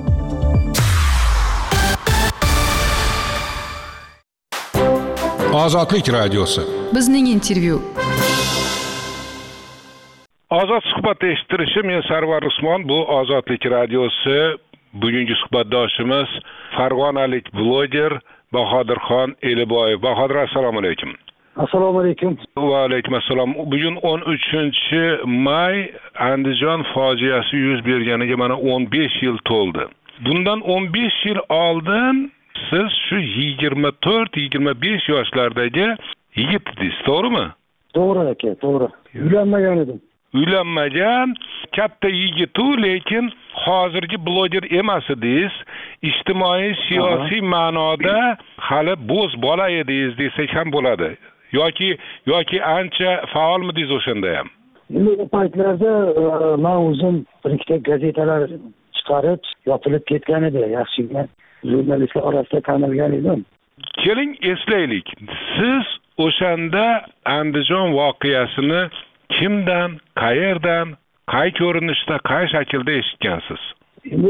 Ozodlik radiosi. Bizning intervyu. Ozod suhbat eshittirishi, men Sarvar Usmon, bu Ozodlik radiosi. Bugungi suhbatdoshimiz farg'onalik bloger Bahodirxon Eliboyev. Bahodir, assalomu alaykum. Assalomu alaykum. Va alaykum assalom. Bugun o'n uchinchi may Andijon fojiasi yuz berganiga mana o'n besh yil to'ldi. Bundan o'n besh yil oldin siz shu yigirma to'rt yigirma besh yoshlardagi yigit edingiz, to'g'rimi? To'g'ri aka, to'g'ri. Uylanmagan edim. Uylanmagan, katta yigitu, lekin hozirgi bloger emas edingiz. Ijtimoiy, siyosiy ma'noda hali bo'z bola edingiz desak ham bo'ladi. Yoki yoki ancha faolmidingiz o'shanda ham? Endi u paytlarda men o'zim bir ikkita gazetalar chiqarib, yopilib ketgan edi. Yaxshigina jurnalistlar orasida tanilgan edim. Keling eslaylik. Siz o'shanda Andijon voqeasini kimdan, qayerdan, qay ko'rinishda, qay shaklda eshitgansiz? Endi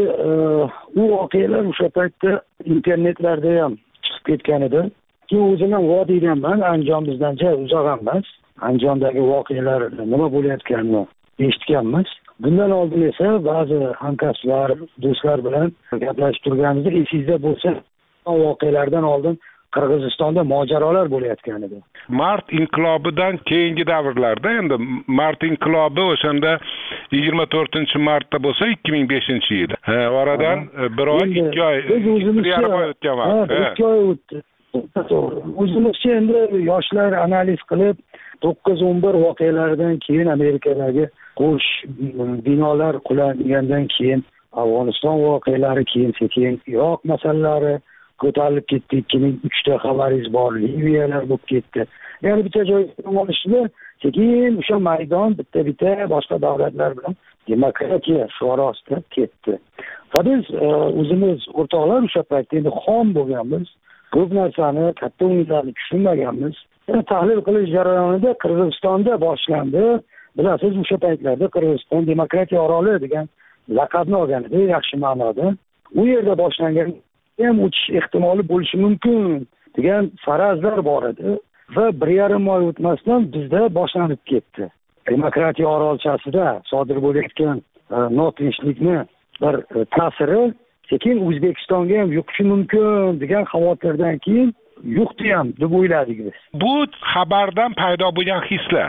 u voqealar o'sha paytda internetlarda ham chiqib ketgan edi. Keyin o'zim ham vodiydanman, Andijon bizdancha uzoq emas. Andijondagi voqealar nima bo'layotganini eshitganmiz. Bundan oldin esa ba'zi hamkasblar, do'stlar bilan gaplashib turganimizda esingizda bo'lsa, voqealardan oldin Qirg'izistonda mojarolar bo'layotgan edi. Mart inqilobidan keyingi davrlarda, endi Mart inqilobi o'shanda yigirma to'rtinchi martda bo'lsa ikki ming beshinchi yil. Ha, oradan bir oy, ikki oy, bir yarim oy o'tgan vaqt. ikki oy o'tdi. To'g'ri. O'zimizcha endi yoshlar analiz qilib, to'qqiz o'n bir voqealaridan keyin Amerikadagi qo'sh binolar qulangandan keyin Afg'oniston voqealari, keyin sekin Iroq masalalari ko'tarilib ketdi. ikki ming uchda xabaringiz bor, Liviyalar bo'lib ketdi. Ya'ni bitta joyga olishdi, sekin o'sha maydon bitta-bitta boshqa davlatlar bilan demokratiya sho'ri ostida ketdi. Va biz o'zimiz o'rtoqlar o'sha paytda endi xom bo'lganmiz. Ko'p narsani, katta o'yinlarni tushunmaganmiz. Tahlil qilish jarayonida Qirg'izistonda boshlandi. Bilasiz, o'sha paytlarda Qirg'iziston demokratiya oroli degan laqabni olgan edi, yaxshi ma'noda. U yerda boshlangan ham o'tish ehtimoli bo'lishi mumkin degan farazlar bor edi va bir yarim oy o'tmasdan bizda boshlanib ketdi. Demokratiya orolchasida sodir bo'layotgan notinchlikni bir ta'siri sekin O'zbekistonga ham yuqishi mumkin degan xavotirdan keyin yuqdi ham deb o'yladik biz. Bu xabardan paydo bo'lgan hislar.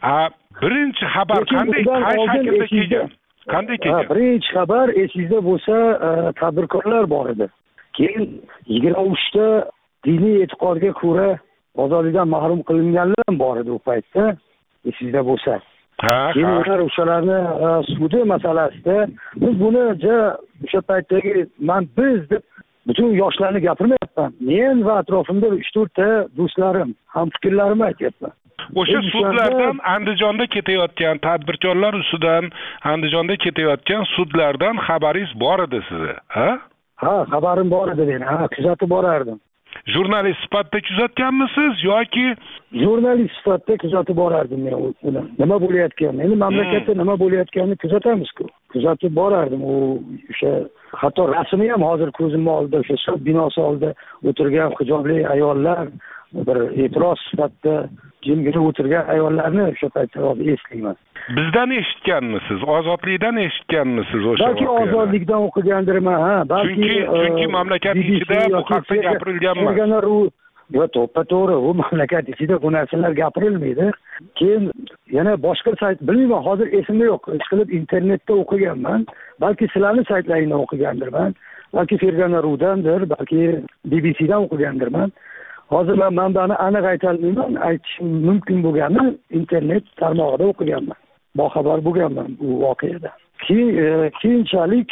Birinchi xabar qanday, qay shaklda kelgan? Qanday kelgan? Birinchi xabar esingizda bo'lsa, tadbirkorlar bor edi. Keyin yigirma uchta diniy e'tiqodga ko'ra ozodlikdan mahrum qilinganlar ham bor edi u paytda, esingizda bo'lsa. Keyin ular o'shalarni sudi masalasida biz buni o'sha paytdagi men biz deb butun yoshlarni gapirmayapman. Men va atrofimda uch to'rtta do'stlarim, hamfikrlarimni aytyapman. O'sha sudlardan Andijonda ketayotgan tadbirkorlar ustidan Andijonda ketayotgan sudlardan xabaringiz bor edi sizni, ha? Ha, xabarim bor edi men. Ha, kuzatib borardim. Jurnalist sifatida kuzatganmisiz yoki jurnalist sifatida kuzatib borardim men uni. Nima bo'layotganini, endi mamlakatda nima bo'layotganini kuzatamiz-ku. Kuzatib borardim. U o'sha hatto rasmi ham hozir ko'zimning oldida, o'sha sud binosi oldida o'tirgan hijobli ayollar, bir e'tiroz sifatida jimgina o'tirgan ayollarni o'sha paytda hozir eslayman. Bizdan eshitganmisiz? Ozodlikdan eshitganmisiz o'sha balki voqeani? ozodlikdan o'qigandirman, ha, balki chunki chunki mamlakat ichida bu haqda gapirilgan emas. Yo, to'ppa-to'g'ri, u mamlakat ichida bu narsalar gapirilmaydi. Keyin yana boshqa sayt, bilmayman, hozir esimda yo'q. Ishqilib internetda o'qiganman. Balki sizlarning saytlaringdan o'qigandirman. Balki Fergana Rudandir, balki B B C'dan o'qigandirman. Hozir men manbani aniq ayta olmayman, aytishim mumkin bo'lgani internet tarmog'ida o'qiganman. Boxabar bo'lganman bu voqeada. Keyin keyinchalik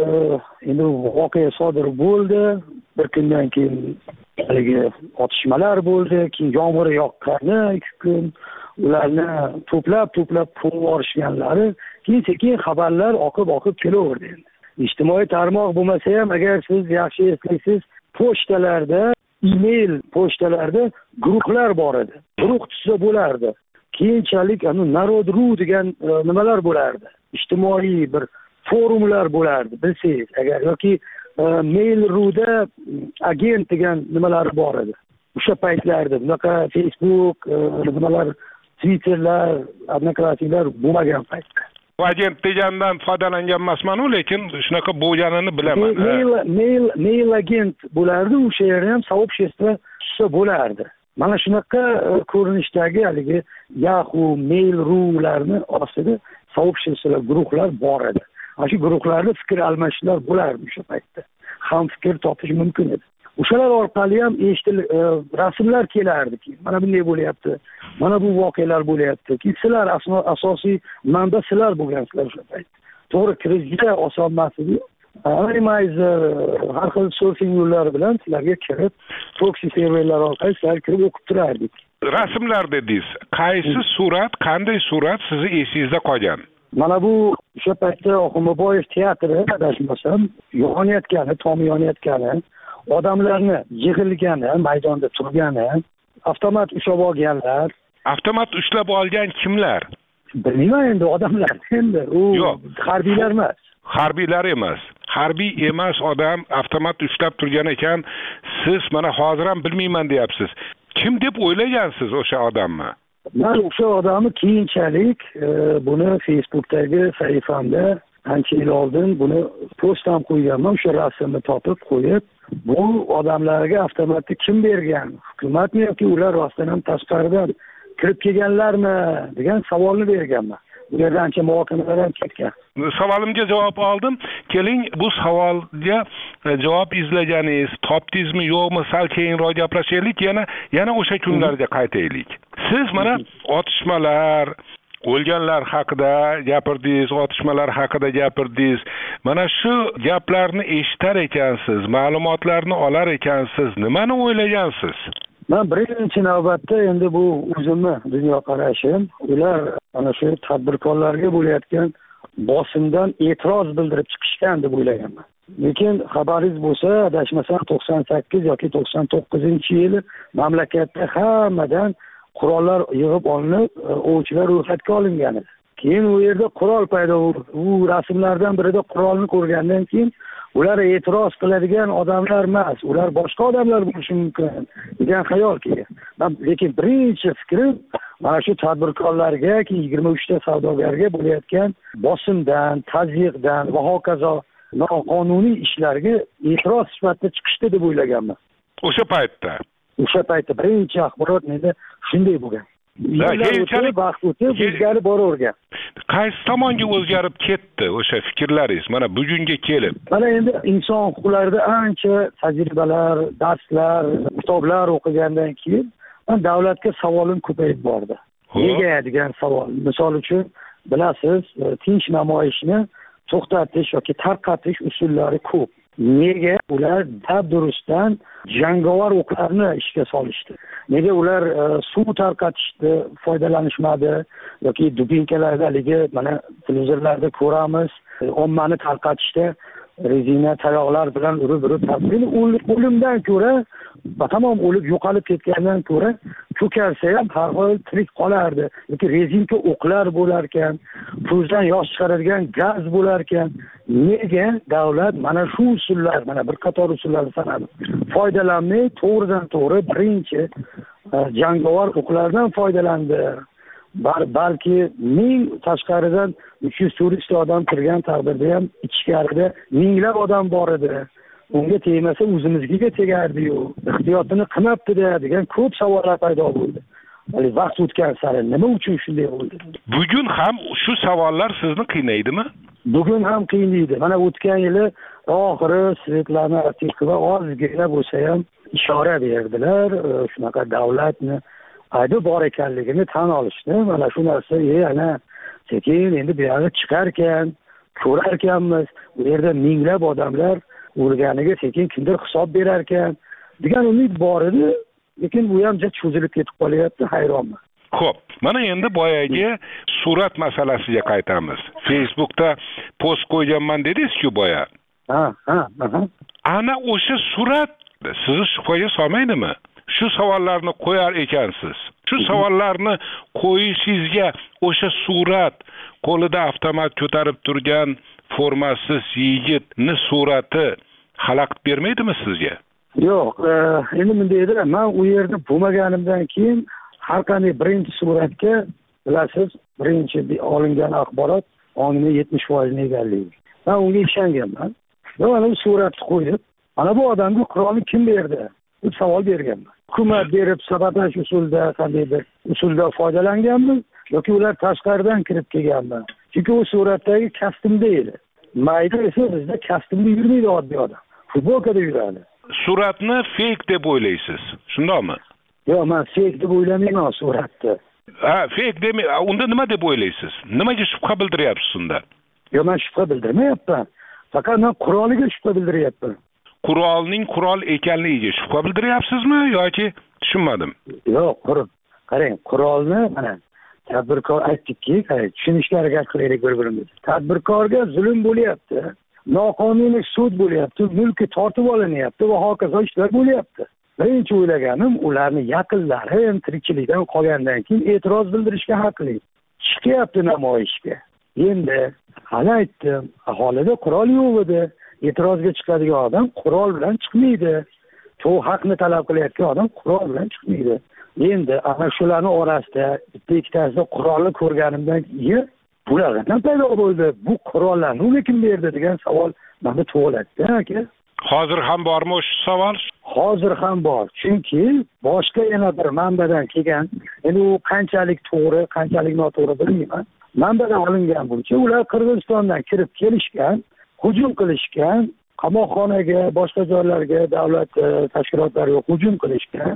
endi voqea sodir bo'ldi. Bir kundan keyin haligi otishmalar bo'ldi, keyin yomg'ir yoqqani ikki kun ularni to'plab to'plab qo'yib yuborishganlari, keyin sekin xabarlar oqib-oqib kelaverdi endi. Ijtimoiy tarmoq bo'lmasa ham, agar siz yaxshi eslaysiz, pochtalarda, email pochtalarda guruhlar bor edi. Guruh tuzsa bo'lardi. Keyinchalik ana Narod.ru degan nimalar bo'lardi. Ijtimoiy bir forumlar bo'lardi, bilsangiz agar, yoki Mail.ruda agent degan nimalar bor edi. O'sha paytlarda bunaqa Facebook, nimalar, Twitterlar, odnoklassniklar bo'lmagan paytda. Bu agent degandan foydalangan emasman, lekin shunaqa bo'lganini bilaman. Mail mail mail agent bo'lardi, o'sha yerda ham soobщество tushsa bo'lardi. Mana shunaqa ko'rinishdagi haligi Yahoo, Mail.rularni ostida soobществоlar, guruhlar bor edi. Ana shu guruhlarda fikr almashishlar bo'lardi o'sha paytda. Ham fikr topish mumkin edi. O'shalar orqali ham eshitil rasmlar kelardi ki, mana bunday bo'lyapti. Mana bu voqealar bo'lyapti. Ki sizlar asosiy manba sizlar bo'lgansizlar o'sha paytda. To'g'ri, kirish juda oson emas edi. Aymayzer har xil surfing yo'llari bilan sizlarga kirib, proxy serverlar orqali sizlar kirib o'qib turardik. Rasmlar dedingiz. Qaysi surat, qanday surat sizni esingizda qolgan? Mana bu o'sha paytda Oxunboboyev teatri adashmasam, yonayotgani, tomi yonayotgani, odamlarni yig'ilgani, maydonda turgani, avtomat ushlab olganlar. Avtomat ushlab olgan kimlar? Bilmayman endi, odamlar endi. U harbiylar emas. Harbiylar emas. Harbiy emas odam avtomat ushlab turgan ekan, siz mana hozir ham bilmayman deyapsiz. Kim deb o'ylagansiz o'sha odamni? Men o'sha odamni keyinchalik buni Facebookdagi sahifamda ancha yil oldin buni post ham qo'yganman, o'sha rasmni topib qo'yib, bu odamlarga avtomatni kim bergan? Hukumatmi yoki ular rostdan ham tashqaridan kirib kelganlarmi degan savolni berganman. Bu yerda ancha muhokamalar ham ketgan. Savolimga javob oldim. Keling, bu savolga javob izlaganingiz, topdingizmi, yo'qmi, sal keyinroq gaplashaylik, yana yana o'sha kunlarga qaytaylik. Siz mana otishmalar, o'lganlar haqida gapirdingiz, otishmalar haqida gapirdingiz. Mana shu gaplarni eshitar ekansiz, ma'lumotlarni olar ekansiz, nimani o'ylagansiz? Men birinchi navbatda endi bu o'zimni dunyoqarashim, ular ana shu tadbirkorlarga bo'layotgan bosimdan e'tiroz bildirib chiqishgan deb o'ylaganman. Lekin xabaringiz bo'lsa, adashmasam to'qson sakkiz yoki to'qson to'qqizinchi yili mamlakatda hammadan qurollar yig'ib olinib, ovchilar ro'yxatga olingan edi. Keyin u yerda qurol paydo bo'ldi. U rasmlardan birida qurolni ko'rgandan keyin ular e'tiroz qiladigan odamlar emas, ular boshqa odamlar bo'lishi mumkin degan xayol kelgan. Men lekin birinchi fikrim mana shu tadbirkorlarga, yigirma uchta savdogarga bo'layotgan bosimdan, tazyiqdan va hokazo noqonuniy ishlarga e'tiroz sifatida chiqishdi deb o'ylaganman. O'sha paytda. O'sha paytda birinchi axborot menda shunday bo'lgan. Keyinchalik vaqt o'tib o'zgarib boravergan. Qaysi tomonga o'zgarib ketdi o'sha fikrlaringiz mana bugunga kelib? Mana endi inson huquqlarida ancha tajribalar, darslar, kitoblar o'qigandan keyin men davlatga savolim ko'payib bordi. Nega degan savol. Misol uchun, bilasiz, tinch namoyishni to'xtatish yoki tarqatish usullari ko'p. Nega ular dabdurustdan jangovar o'qlarni ishga solishdi? Nega ular suv tarqatishda foydalanishmadi yoki dubinkalarda haligi mana televizorlarda ko'ramiz, ommani tarqatishda rezina tayoqlar bilan urib-urib tarqatdi. O'limdan ko'ra, tamom o'lib yo'qolib ketgandan ko'ra, ko'karsa ham har xil tirik qolardi. Yoki rezinka o'qlar bo'lar ekan, ko'zdan yosh chiqaradigan gaz bo'lar ekan. Nega davlat mana shu usullar, mana bir qator usullarni sanadi, foydalanmay to'g'ridan to'g'ri birinchi jangovar o'qlardan foydalandi. Balki ming tashqaridan uch yuz turist odam kirgan taqdirda ham ichkarida minglab odam bor edi. Unga tegmasa o'zimizga tegardi-yu, ehtiyotini qilmabdi-da degan ko'p savollar paydo bo'ldi. Hali vaqt o'tgan sari nima uchun shunday bo'ldi? Bugun ham shu savollar sizni qiynaydimi? Bugun ham qiynaydi. Mana o'tgan yili oxiri Svetlana Artikova ozgina bo'lsa ham ishora berdilar, shunaqa davlatni aybi bor ekanligini tan olishdi. Mana shu narsa yana sekin endi bu yerga chiqar ekan, ko'rar ekanmiz. Bu yerda minglab odamlar o'lganiga sekin kimdir hisob berar ekan degan umid bor edi. Lekin bu ham juda cho'zilib ketib qolyapti, hayronman. Xo'p, mana endi boyagi surat masalasiga qaytamiz. Facebookda post qo'yganman dedingiz-ku boya. Ha, ha, ha. Ana o'sha surat sizni shubhaga solmaydimi? Shu savollarni qo'yar ekansiz. Shu savollarni qo'yishingizga o'sha surat, qo'lida avtomat ko'tarib turgan formasiz yigitni surati xalaqit bermaydimi sizga? Yo'q, endi bunday edi, men u yerda bo'lmaganimdan keyin har qanday birinchi suratga bilasiz, birinchi olingan axborot ongni yetmish foiz ni egallaydi. Men unga ishonganman. Va mana bu suratni qo'yib, mana bu odamga qurolni kim berdi? deb savol berganman. Hukumat berib, sabotaj usulda qandaydir usulda foydalanganmi yoki ular tashqaridan kirib kelganmi? Chunki u suratdagi kostyumda edi. Mayda esa bizda kostyumda yurmaydi oddiy odam. Futbolkada yuradi. Suratni fake deb o'ylaysiz, shundaymi? Yo'q, men fake deb o'ylamayman suratni. Ha, fake demi, unda nima deb o'ylaysiz? Nimaga shubha bildiryapsiz unda? Yo'q, men shubha bildirmayapman. Faqat men quroliga shubha bildiryapman. Qurolning qurol ekanligiga shubha bildiryapsizmi yoki tushunmadim? Yo'q, qurol. Qarang, qurolni mana tadbirkor aytdikki, qarang, tushunishga harakat qilaylik bir-birimiz. Tadbirkorga zulm bo'lyapti. Noqonuniy sud bo'lyapti, mulki tortib olinyapti va hokazo ishlar bo'lyapti. Birinchi o'ylaganim, ularni yaqinlari tirikchilikdan qolgandan keyin e'tiroz bildirishga haqli. Chiqyapti namoyishga. Endi hali aytdim, aholida qurol yo'q edi. E'tirozga chiqadigan odam qurol bilan chiqmaydi. Shu haqni talab qilayotgan odam qurol bilan chiqmaydi. Endi ana shularning orasida bitta ikkitasida qurolni ko'rganimdan keyin bulardan paydo bo'ldi. Bu qurollarni unga kim berdi degan savol menda tug'iladi, aka. Hozir ham bormi o'sha savol? Hozir ham bor. Chunki boshqa yana bir manbadan kelgan, endi u qanchalik to'g'ri, qanchalik noto'g'ri bilmayman. Manbadan olingan bo'yicha ular Qirg'izistondan kirib kelishgan, hujum qilishgan, qamoqxonaga, boshqa joylarga, davlat tashkilotlariga hujum qilishgan.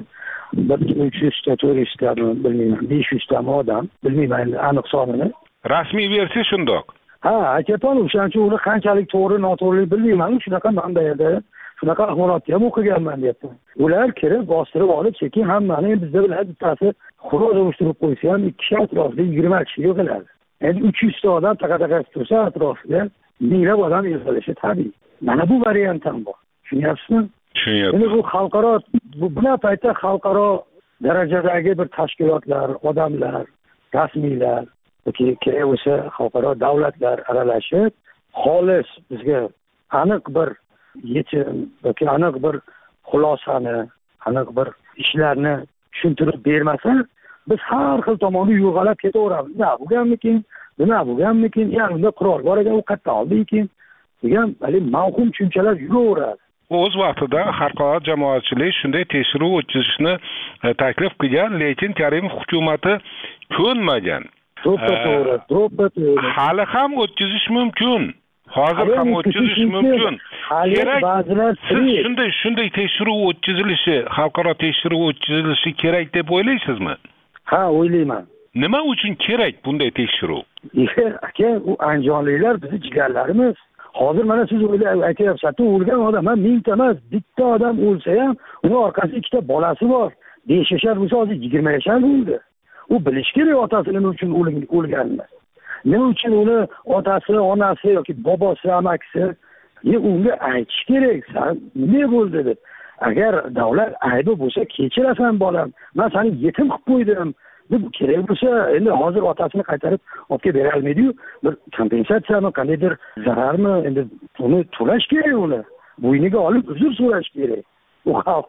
uch yuz ta, to'rt yuz ta, bilmayman, besh yuz ta odam, bilmayman aniq sonini. Rasmiy versiya shundoq. Ha, aytayapman, o'shancha uni qanchalik to'g'ri, noto'g'ri bilmayman, shunaqa manbalarda, shunaqa axborotni ham o'qiganman deyapman. Ular kirib, bostirib olib, sekin hammani bizda bilan bittasi xo'roz o'shtirib qo'ysa ham ikki kishi atrofida yigirma kishi yig'iladi. Endi uch yuz ta odam taqa-taqa tursa atrofida minglab odam yig'ilishi tabiiy. Mana bu variant ham bor. Tushunyapsizmi? Tushunyapman. Endi bu xalqaro, bu bunaqa paytda xalqaro darajadagi bir tashkilotlar, odamlar, rasmiylar yoki kerak bo'lsa xalqaro davlatlar aralashib, xolis bizga aniq bir yechim yoki aniq bir xulosani, aniq bir ishlarni tushuntirib bermasa, biz har xil tomonni yo'g'alab ketaveramiz. Na bo'lganmikin, nima bo'lganmikin, yana unda qurol bor ekan, u qayerdan oldi ekan degan hali mavhum tushunchalar yuraveradi. O'z vaqtida xalqaro jamoatchilik shunday tekshiruv o'tkazishni taklif qilgan, lekin Karimov hukumatı ko'nmagan. To'g'ri, to'g'ri. Hali ham o'tkazish mumkin. Hozir ham o'tkazish mumkin. Kerak ba'zilar shunday shunday tekshiruv o'tkazilishi, xalqaro tekshiruv o'tkazilishi kerak deb o'ylaysizmi? Ha, o'ylayman. Nima uchun kerak bunday tekshiruv? Aka, u anjonliklar bizning jigarlarimiz. Hozir mana siz aytyapsiz, o'lgan odam, men mingta emas, bitta odam o'lsa ham, uni orqasida ikkita bolasi bor. besh yashar bo'lsa, hozir yigirma yashar bo'ldi. U bilish kerak otasi nima uchun o'lganini. Nima uchun uni otasi, onasi yoki bobosi, amakisi unga aytish kerak. Sen nima bo'ldi deb. Agar davlat aybi bo'lsa, kechirasan bolam. Men seni yetim qilib qo'ydim. deb kerak bo'lsa, endi hozir otasini qaytarib olib kelib bera olmaydi-yu, bir kompensatsiyami, qandaydir zararmi, endi uni to'lash kerak uni. Bo'yniga olib uzr so'rash kerak u xalqdan.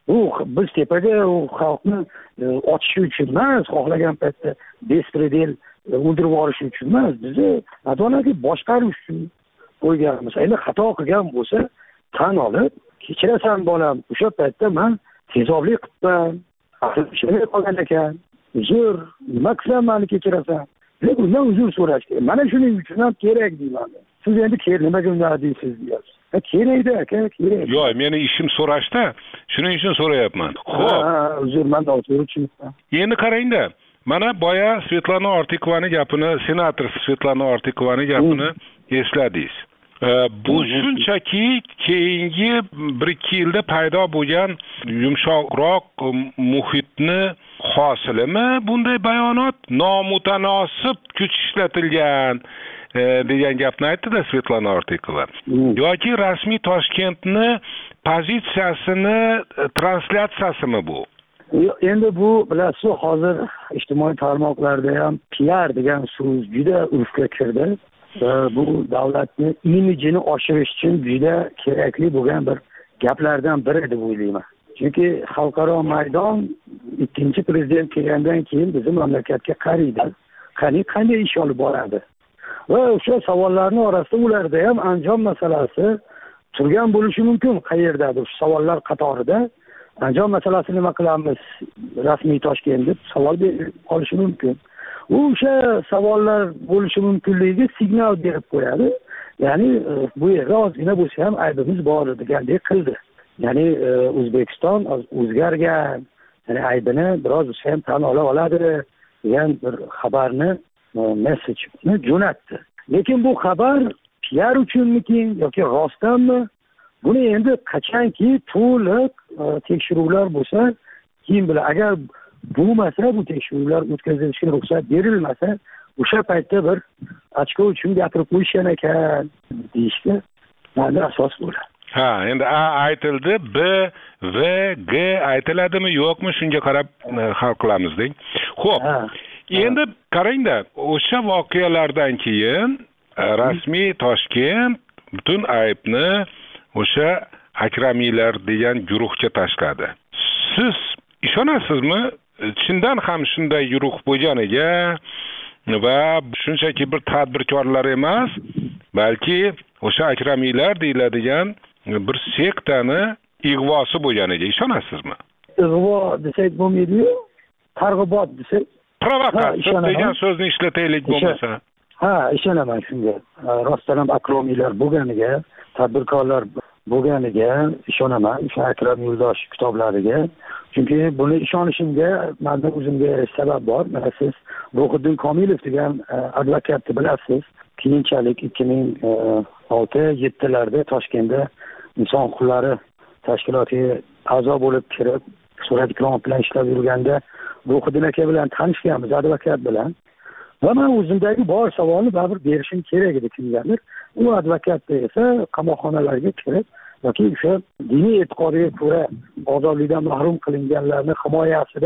u biz tepaga u xalqni otishi uchun emas, xohlagan paytda bespredel o'ldirib yuborish uchun emas, bizni adolatli boshqarish uchun qo'yganmiz. Endi xato qilgan bo'lsa, tan olib, kechirasan bolam, o'sha paytda men tezoblik qilibman, aqlim ishlamay qolgan ekan, uzr, nima qilsam meni kechirasan. Lekin undan uzr so'rash kerak. Mana shuning uchun ham kerak deyman. Siz endi kerak nimaga unday deysiz deyapsiz. Kerakda aka, kerak. Yo'q, meni ishim so'rashda, shuning uchun so'rayapman. Xo'p. Ha, uzr, men to'g'ri tushunibman. Endi qarangda, mana boya Svetlana Ortiqovaning gapini, senator Svetlana Ortiqovaning gapini esladingiz. Bu shunchaki keyingi bir ikki yilda paydo bo'lgan yumshoqroq muhitni hosilimi bunday bayonot? Nomutanosib kuch ishlatilgan degan gapni aytdi-da Svetlana Ortiqova. Yoki rasmiy Toshkentni pozitsiyasini translyatsiyasimi bu? Endi bu bilasiz, hozir ijtimoiy tarmoqlarda ham P R degan so'z juda urfga kirdi. Bu davlatni imijini oshirish uchun juda kerakli bo'lgan bir gaplardan biri deb o'ylayman. Chunki xalqaro maydon ikkinchi prezident kelgandan keyin bizning mamlakatga qaraydi. Qani qanday ish olib boradi? Va o'sha savollarning orasida ularda ham anjom masalasi turgan bo'lishi mumkin. Qayerdadir shu savollar qatorida anjom masalasini nima qilamiz? Rasmiy Toshkent deb savol berib qolishi mumkin. U o'sha savollar bo'lishi mumkinligiga signal berib qo'yadi. Ya'ni bu yerda ozgina bo'lsa ham aybimiz bor degandek qildi. Ya'ni O'zbekiston o'zgargan, ya'ni aybini biroz bo'lsa ham tan ola oladi degan bir xabarni, messajni jo'natdi. Lekin bu xabar P R uchunmikin yoki rostdanmi? Buni endi qachonki to'liq tekshiruvlar bo'lsa, keyin bilan agar bu masala bu tekshiruvlar o'tkazilishga ruxsat berilmasa, o'sha paytda bir ochko uchun gapirib qo'yishgan ekan deyishga manda asos bo'ladi. Ha, endi A aytildi, B, V, G aytiladimi, yo'qmi, shunga qarab hal qilamiz deng. Xo'p. Endi qarangda, o'sha voqealardan keyin rasmiy Toshkent butun aybni o'sha akramiylar degan guruhga tashladi. Siz ishonasizmi? Chindan ham shunday guruh bo'lganiga va shunchaki bir tadbirkorlar emas, balki o'sha akramiylar deyiladigan bir sektani ig'vosi bo'lganiga ishonasizmi? Ig'vo desak bo'lmaydi-yu, targ'ibot desak, provokatsiya degan so'zni ishlataylik bo'lmasa. Ha, ishonaman shunga. Rostdan ham akramiylar bo'lganiga, tadbirkorlar bo'lganiga ishonaman, o'sha Akram Yo'ldosh kitoblariga. Chunki buni ishonishimga menda o'zimga sabab bor. Mana siz Ruhiddin Komilov degan advokatni bilasiz. Keyinchalik ikki ming olti yettilarda Toshkentda inson huquqlari tashkilotiga a'zo bo'lib kirib, Surat Ikrom bilan ishlab yurganda Ruhiddin aka bilan tanishganmiz, advokat bilan. Va men o'zimdagi bor savolni baribir berishim kerak edi kimgadir. U advokatda esa qamoqxonalarga kirib yoki o'sha diniy e'tiqodiga ko'ra ozodlikdan mahrum qilinganlarning himoyasida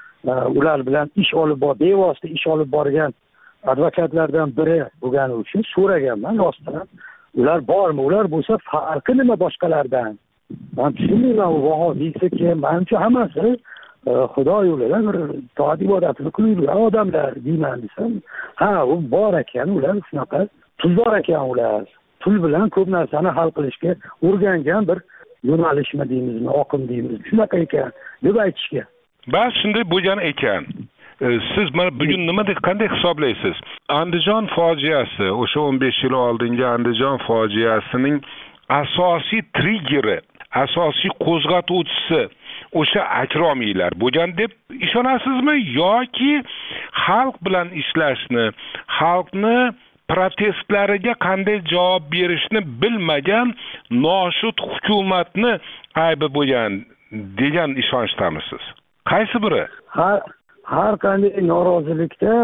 ular bilan ish olib bor, bevosita ish olib borgan advokatlardan biri bo'lgani uchun so'raganman rostdan. Ular bormi? Ular bo'lsa farqi nima boshqalardan? Men tushunmayman, u vahobiysi kim? Menimcha hammasi Xudo yo'lida bir toat ibodatini qilgan odamlar deyman desam, ha, u bor ekan, ular shunaqa puldor ekan ular. Pul bilan ko'p narsani hal qilishga o'rgangan bir yo'nalishmi deymizmi, oqim deymiz. Shunaqa ekan deb aytishga. Bas shunday bo'lgan ekan. Siz mana bugun nima deb qanday hisoblaysiz? Andijon fojiasi, o'sha o'n besh yil oldingi Andijon fojiasining asosiy triggeri, asosiy qo'zg'atuvchisi o'sha akromiylar bo'lgan deb ishonasizmi yoki xalq bilan ishlashni, xalqni protestlariga qanday javob berishni bilmagan noshud hukumatni aybi bo'lgan degan ishonchdamisiz? Qaysi biri? Har har qanday norozilikda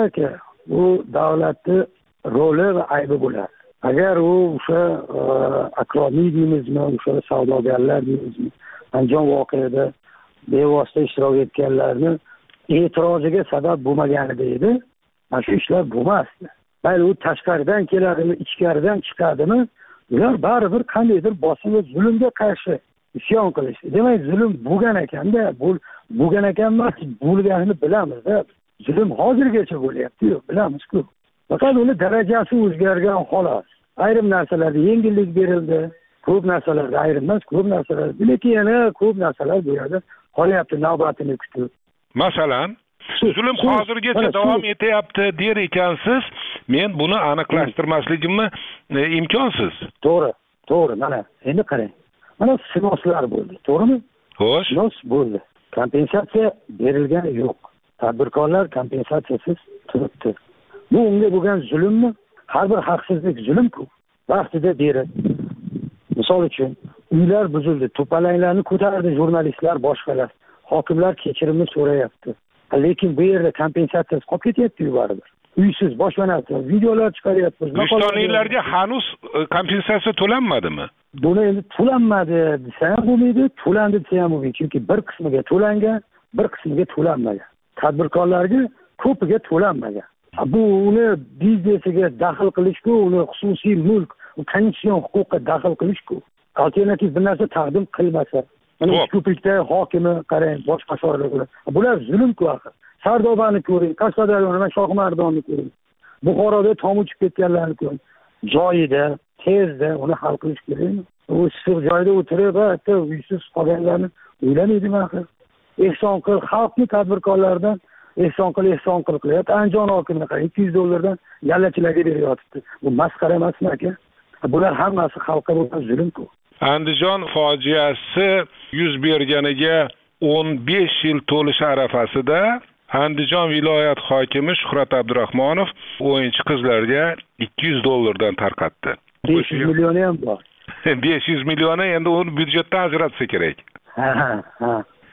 u davlatni roli va aybi bo'ladi. Agar u o'sha akromiy deymizmi, o'sha savdogarlar deymizmi, Andijon voqeada bevosita ishtirok etganlarni e'tiroziga sabab bo'lmaganida edi, mana shu ishlar bo'lmasdi. Mayli u tashqaridan keladimi, ichkaridan chiqadimi, ular baribir qandaydir bosim va zulmga qarshi isyon qilishdi. Demak, zulm bo'lgan ekanda, bu bo'lgan ekan emas, bo'lganini bilamiz-da. Zulm hozirgacha bo'lyapti-yu, bilamiz-ku. Faqat uni darajasi o'zgargan xolos. Ayrim narsalarda yengillik berildi, ko'p narsalarda ayrim emas, ko'p narsalar. Lekin yana ko'p narsalar bu yerda qolyapti navbatini kutib. Masalan, zulm hozirgacha davom etyapti der ekansiz, men buni aniqlashtirmasligimni e, imkonsiz. To'g'ri, to'g'ri. Mana endi qarang. Mana sinoslar bo'ldi, to'g'rimi? Xo'sh. Sinos bo'ldi. Kompensatsiya berilgani yo'q. Tadbirkorlar kompensatsiyasiz turibdi. Bu unga bo'lgan zulmmi? Har bir haqsizlik zulm-ku. Vaqtida berib. Misol uchun, uylar buzildi, to'palanglarni ko'tardi jurnalistlar, boshqalar. Hokimlar kechirimni so'rayapti. Lekin bu yerda kompensatsiyasi qolib ketyapti-yu baribir. Uysiz boshlanadi, videolar chiqaryapmiz. Gulistonliklarga hanuz kompensatsiya to'lanmadimi? Buni endi to'lanmadi desa ham bo'lmaydi, to'landi desa ham bo'lmaydi. Chunki bir qismiga to'langan, bir qismiga to'lanmagan. Tadbirkorlarga ko'piga to'lanmagan. Bu uni biznesiga daxl qilish-ku, uni xususiy mulk, konstitutsion huquqqa daxl qilish-ku. Alternativ bir narsa taqdim qilmasa, mana ko'prikda hokimi qarang, boshqa sohalar. Bular zulm-ku axir. Sardobani ko'ring, Qashqadaryoni, Shohimardonni ko'ring. Buxoroda tom uchib ketganlarni ko'ring. Joyida, tezda uni hal qilish kerakmi? U issiq joyda o'tirib, hatto uysiz qolganlarni o'ylamaydimi axir? Ehson qil, xalqni tadbirkorlardan ehson qil, ehson qil qilyapti. Andijon hokimi qarang, ikki yuz dollardan yallachilarga beryapti. Bu masxara emasmi aka? Bular hammasi xalqqa bo'lgan zulm-ku. Andijon fojiasi yuz berganiga o'n besh yil to'lish arafasida Andijon viloyat hokimi Shuhrat Abdurahmonov o'yinchi qizlarga ikki yuz dollardan tarqatdi. besh yuz millioni ham bor. besh yuz millioni endi uni byudjetdan ajratsa kerak. Ha, ha.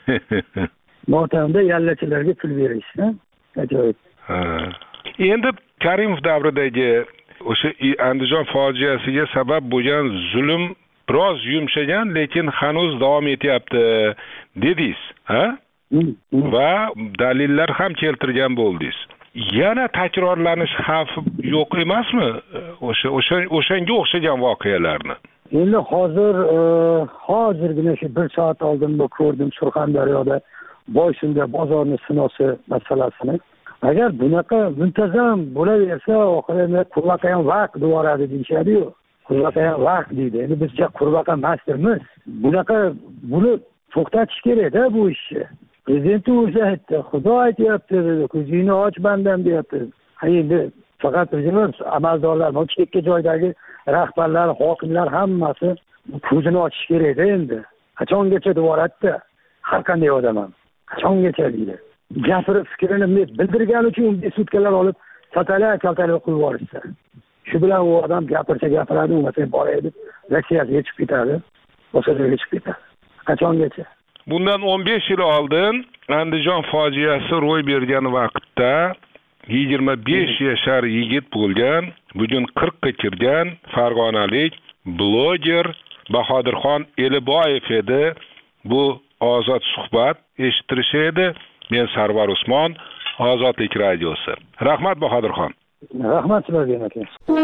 Motamda yallachilarga pul berish, ha? Ajoyib. Ha. Endi Karimov davridagi o'sha Andijon fojiasiga sabab bo'lgan zulm biroz yumshagan, lekin hanuz davom etyapti dedingiz, ha? Va dalillar ham keltirgan bo'ldingiz. Yana takrorlanish xavfi yo'q emasmi? O'sha o'sha o'shanga o'xshagan voqealarni. Endi hozir hozirgina shu bir soat oldin bu ko'rdim Surxondaryoda Boysunda bozorni sinosi masalasini. Agar bunaqa muntazam bo'laversa, oxirida qurbaqa ham vaqt devoradi deyishadi-yu. Qurbaqa ham vaqt deydi. Endi bizcha qurbaqa emasdirmiz. Bunaqa buni to'xtatish kerak-da bu ishni. Prezident o'zi aytdi, Xudo aytyapti, ko'zingni och bandam deyapti. Endi faqat prezident amaldorlar, bu chekka joydagi rahbarlar, hokimlar hammasi ko'zini ochish kerak-da endi. Qachongacha devoradi-da? Har qanday odam ham. Qachongacha deydi. Gapirib fikrini bildirgani uchun sutkalar olib satala kaltala qo'yib yuborishsa. Shu bilan u odam gapirsa gapiradi, bo'lmasa boradi, Rossiyaga chiqib ketadi, o'sha yerga chiqib ketadi. Qachongacha? Bundan o'n besh yil oldin Andijon fojiasi ro'y bergan vaqtda yigirma besh yashar yigit bo'lgan, bugun qirqqa kirgan farg'onalik bloger Bahodirxon Eliboyev edi. Bu ozod suhbat eshitirishi edi. Men Sarvar Usmon, Ozodlik radiosi. Rahmat Bahodirxon. Rahmat sizlarga aka.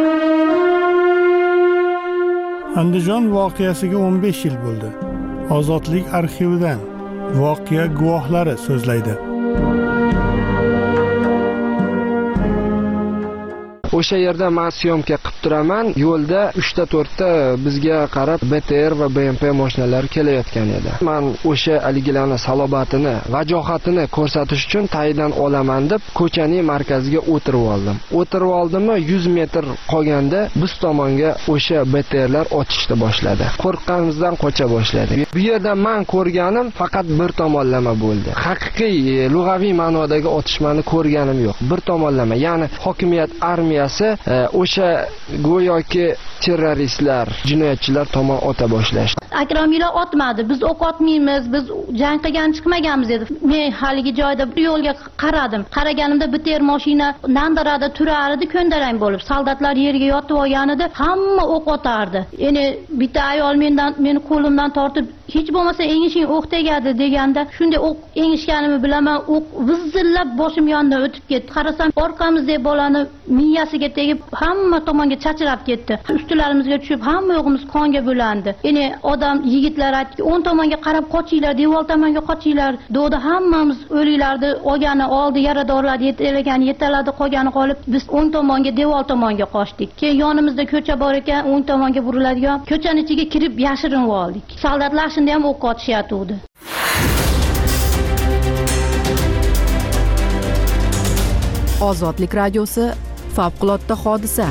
Andijon voqeasiga o'n besh yil bo'ldi. Ozodlik arxividan voqea guvohlari so'zlaydi. O'sha yerda men syomka qilib turaman. Yo'lda uchta to'rtta bizga qarab B T R va B M P mashinalari kelayotgan edi. Men o'sha aligilarning salobatini, vajohatini ko'rsatish uchun taydan olaman deb ko'chaning markaziga o'tirib oldim. O'tirib oldimmi, yuz metr qolganda biz tomonga o'sha B T R'lar otishni boshladi. Qo'rqqanimizdan qocha boshladi. Bu yerda men ko'rganim faqat bir tomonlama bo'ldi. Haqiqiy lug'aviy ma'nodagi otishmani ko'rganim yo'q. Bir tomonlama, ya'ni hokimiyat, armiya o'sha go'yoki terroristlar, jinoyatchilar tomon ota boshlashdi. Akromiylar otmadi, biz o'q otmaymiz, biz jang qilgan chiqmaganmiz dedi. Men haligi joyda yo'lga qaradim. Qaraganimda bitter mashina nandarada turardi, ko'ndarang bo'lib. Soldatlar yerga yotib olganida hamma o'q otardi. Endi bitta ayol mendan meni qo'limdan tortib, hech bo'lmasa engishing o'q tegadi deganda, shunday o'q engishganimni bilaman, o'q vizillab boshim yonidan o'tib ketdi. Qarasam, orqamizda bolani miyasiga tegib, hamma tomonga chachirab ketdi. Ustilarimizga tushib, hamma yo'g'imiz qonga bo'landi. Endi odam yigitlar aytdiki, o'ng tomonga qarab qochinglar, devor tomonga qochinglar. Dodi hammamiz o'liklarni olgani oldi, yaradorlarni yetalagani yetaladi, qolgani qolib, biz o'ng tomonga, devor tomonga qochdik. Keyin yonimizda ko'cha bor ekan, o'ng tomonga buriladigan ko'chaning ichiga kirib yashirinib oldik. Soldatlar shunda ham o'q otishyapti. Ozodlik radiosi favqulodda hodisa.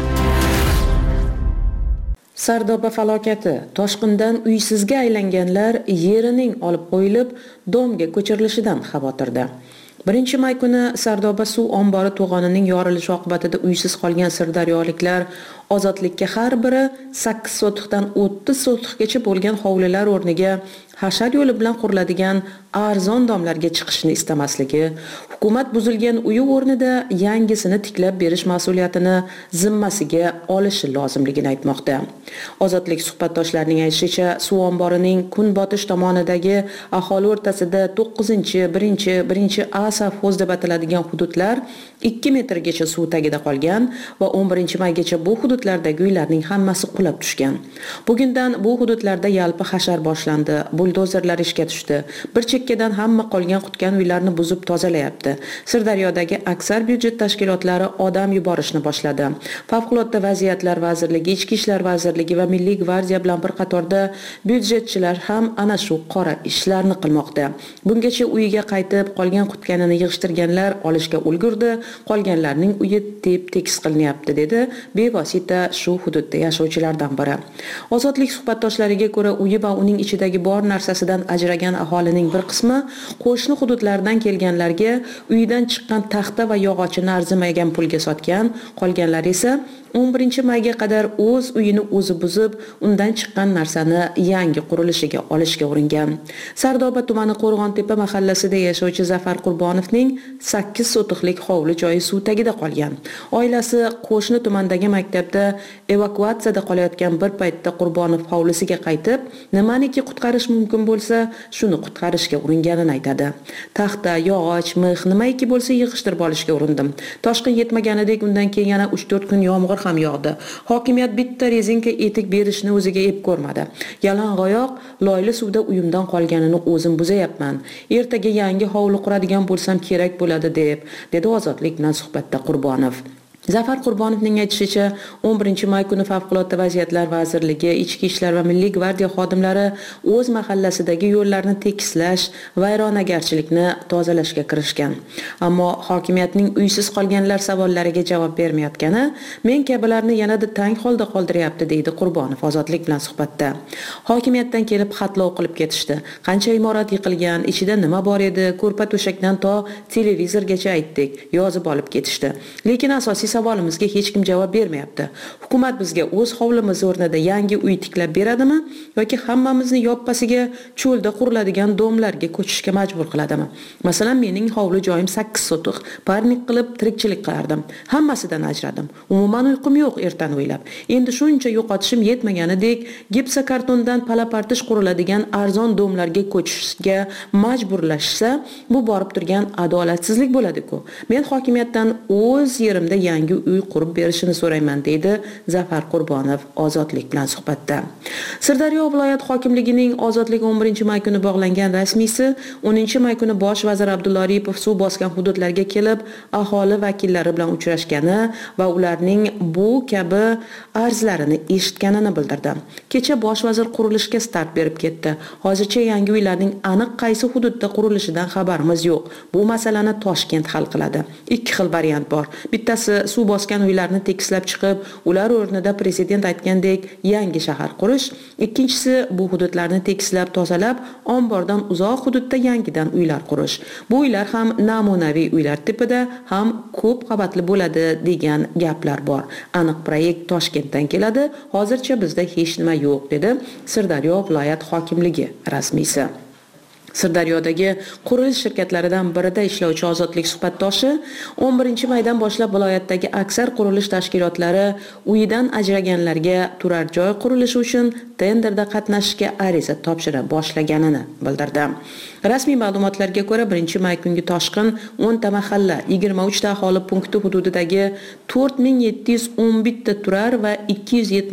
Sardoba falokati. Toshqindan uysizga aylanganlar yerining olib qo'yilib, domga ko'chirilishidan xavotirda. birinchi may kuni Sardoba suv ombori to'g'onining yorilishi oqibatida uysiz qolgan sirdaryoliklar ozodlikka har biri sakkiz sotixdan o'ttiz sotixgacha bo'lgan hovlilar o'rniga hashar yo'li bilan quriladigan arzon domlarga chiqishni istamasligi, hukumat buzilgan uyi o'rnida yangisini tiklab berish mas'uliyatini zimmasiga olishi lozimligini aytmoqda. Ozodlik suhbatdoshlarining aytishicha, suv omborining kunbotish tomonidagi aholi o'rtasida to'qqizinchi, birinchi, birinchi A safhoz deb ataladigan hududlar ikki metrgacha suv tagida qolgan va o'n birinchi maygacha bu hududlardagi uylarning hammasi qulab tushgan. Bugundan bu hududlarda yalpi hashar boshlandi. Buldozerlar ishga tushdi. Bir chekkadan hamma qolgan qutgan uylarni buzib tozalayapti. Sirdaryodagi aksar byudjet tashkilotlari odam yuborishni boshladi. Favqulodda vaziyatlar vazirligi, Ichki ishlar vazirligi va Milliy gvardiya bilan bir qatorda byudjetchilar ham ana shu qora ishlarni qilmoqda. Bungacha uyiga qaytib qolgan qutganini yig'ishtirganlar olishga ulgurdi, qolganlarning uyi tep-tekis qilinyapti, dedi bevosita shu hududda yashovchilardan biri. Ozodlik suhbatdoshlariga ko'ra, uyi va uning ichidagi bor narsasidan ajragan aholining bir qismi qo'shni hududlardan kelganlarga uyidan chiqqan taxta va yog'ochini arzimagan pulga sotgan, qolganlar esa o'n birinchi mayga qadar o'z uyini o'zi buzib, undan chiqqan narsani yangi qurilishiga olishga uringan. Sardoba tumani Qo'rg'ontepa mahallasida yashovchi Zafar Qurbonovning sakkiz sotixlik hovli joyi suv tagida qolgan. Oilasi qo'shni tumandagi maktabda evakuatsiyada qolayotgan bir paytda Qurbonov hovlisiga qaytib, nimaniki qutqarish mumkin bo'lsa, shuni qutqarishga uringanini aytadi. Taxta, yog'och, mix, nimaiki bo'lsa yig'ishtirib olishga urindim. Toshqin yetmaganidek undan keyin yana uch to'rt kun yomg'ir ham yog'di. Hokimiyat bitta rezinka etik berishni o'ziga ep ko'rmadi. Yalang'oyoq loyli suvda uyimdan qolganini o'zim buzayapman. Ertaga yangi hovli quradigan bo'lsam kerak bo'ladi deb, dedi Ozodlik bilan suhbatda Qurbonov. Zafar Qurbonovning aytishicha, o'n birinchi may kuni Favqulodda vaziyatlar vazirligi, Ichki ishlar va Milliy gvardiya xodimlari o'z mahallasidagi yo'llarni tekislash, vayronagarchilikni tozalashga kirishgan. Ammo hokimiyatning uysiz qolganlar savollariga javob bermayotgani men kabilarni yanada tang holda qoldiryapti, deydi Qurbonov Ozodlik bilan suhbatda. Hokimiyatdan kelib xatlov qilib ketishdi. Qancha imorat yiqilgan, ichida nima bor edi, ko'rpa to'shakdan to televizorgacha aytdik, yozib olib ketishdi. Lekin asosiy savolimizga hech kim javob bermayapti. Hukumat bizga o'z hovlimiz o'rnida yangi uy tiklab beradimi yoki hammamizni yoppasiga cho'lda quriladigan domlarga ko'chishga majbur qiladimi? Masalan, mening hovli joyim sakkiz sotix, parnik qilib tirikchilik qilardim. Hammasidan ajradim. Umuman uyqum yo'q ertan o'ylab. Endi shuncha yo'qotishim yetmaganidek, gipsokartondan palapartish quriladigan arzon domlarga ko'chishga majburlashsa, bu borib turgan adolatsizlik bo'ladi-ku. Men hokimiyatdan o'z yerimda yangi uy qurib berishini so'rayman, deydi Zafar Qurbonov Ozodlik bilan suhbatda. Sirdaryo viloyat hokimligining Ozodlik o'n birinchi may kuni bog'langan rasmiysi o'ninchi may kuni bosh vazir Abdulla Aripov suv bosgan hududlarga kelib, aholi vakillari bilan uchrashgani va ularning bu kabi arzlarini eshitganini bildirdi. Kecha bosh vazir qurilishga start berib ketdi. Hozircha yangi uylarning aniq qaysi hududda qurilishidan xabarimiz yo'q. Bu masalani Toshkent hal qiladi. Ikki xil variant bor. Bittasi suv bosgan uylarni tekislab chiqib, ular o'rnida prezident aytgandek yangi shahar qurish, ikkinchisi bu hududlarni tekislab tozalab, ombordan uzoq hududda yangidan uylar qurish. Bu uylar ham namunaviy uylar tipida, ham ko'p qavatli bo'ladi degan gaplar bor. Aniq proyekt Toshkentdan keladi, hozircha bizda hech nima yo'q, dedi Sirdaryo viloyat hokimligi rasmiysi. Sirdaryodagi qurilish shirkatlaridan birida ishlovchi Ozodlik suhbatdoshi o'n birinchi maydan boshlab viloyatdagi aksar qurilish tashkilotlari uyidan ajraganlarga turar joy qurilishi uchun tenderda qatnashishga ariza topshira boshlaganini bildirdi. Rasmiy ma'lumotlarga ko'ra, birinchi may kungi toshqin o'nta mahalla, yigirma uchta aholi punkti hududidagi to'rt ming yetti yuz o'n bitta turar va ikki yuz yetmish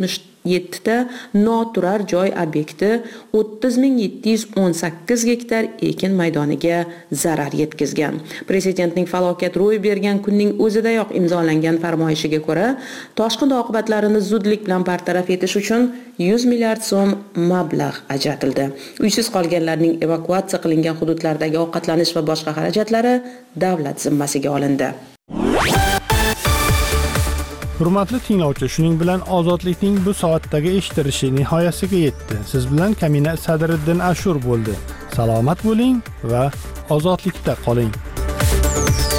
yetti ta noturar joy obyekti o'ttiz ming yetti yuz o'n sakkiz gektar ekin maydoniga zarar yetkazgan. Prezidentning falokat ro'y bergan kunning o'zidayoq imzolangan farmoyishiga ko'ra, toshqin oqibatlarini zudlik bilan bartaraf etish uchun yuz milliard so'm mablag' ajratildi. Uysiz qolganlarning evakuatsiya qilingan hududlardagi ovqatlanish va boshqa xarajatlari davlat zimmasiga olindi. Hurmatli tinglovchi, shuning bilan ozodlikning bu soatdagi eshittirishi nihoyasiga yetdi. Siz bilan Kamina Sadriddin Ashur bo'ldi. Salomat bo'ling va ozodlikda qoling.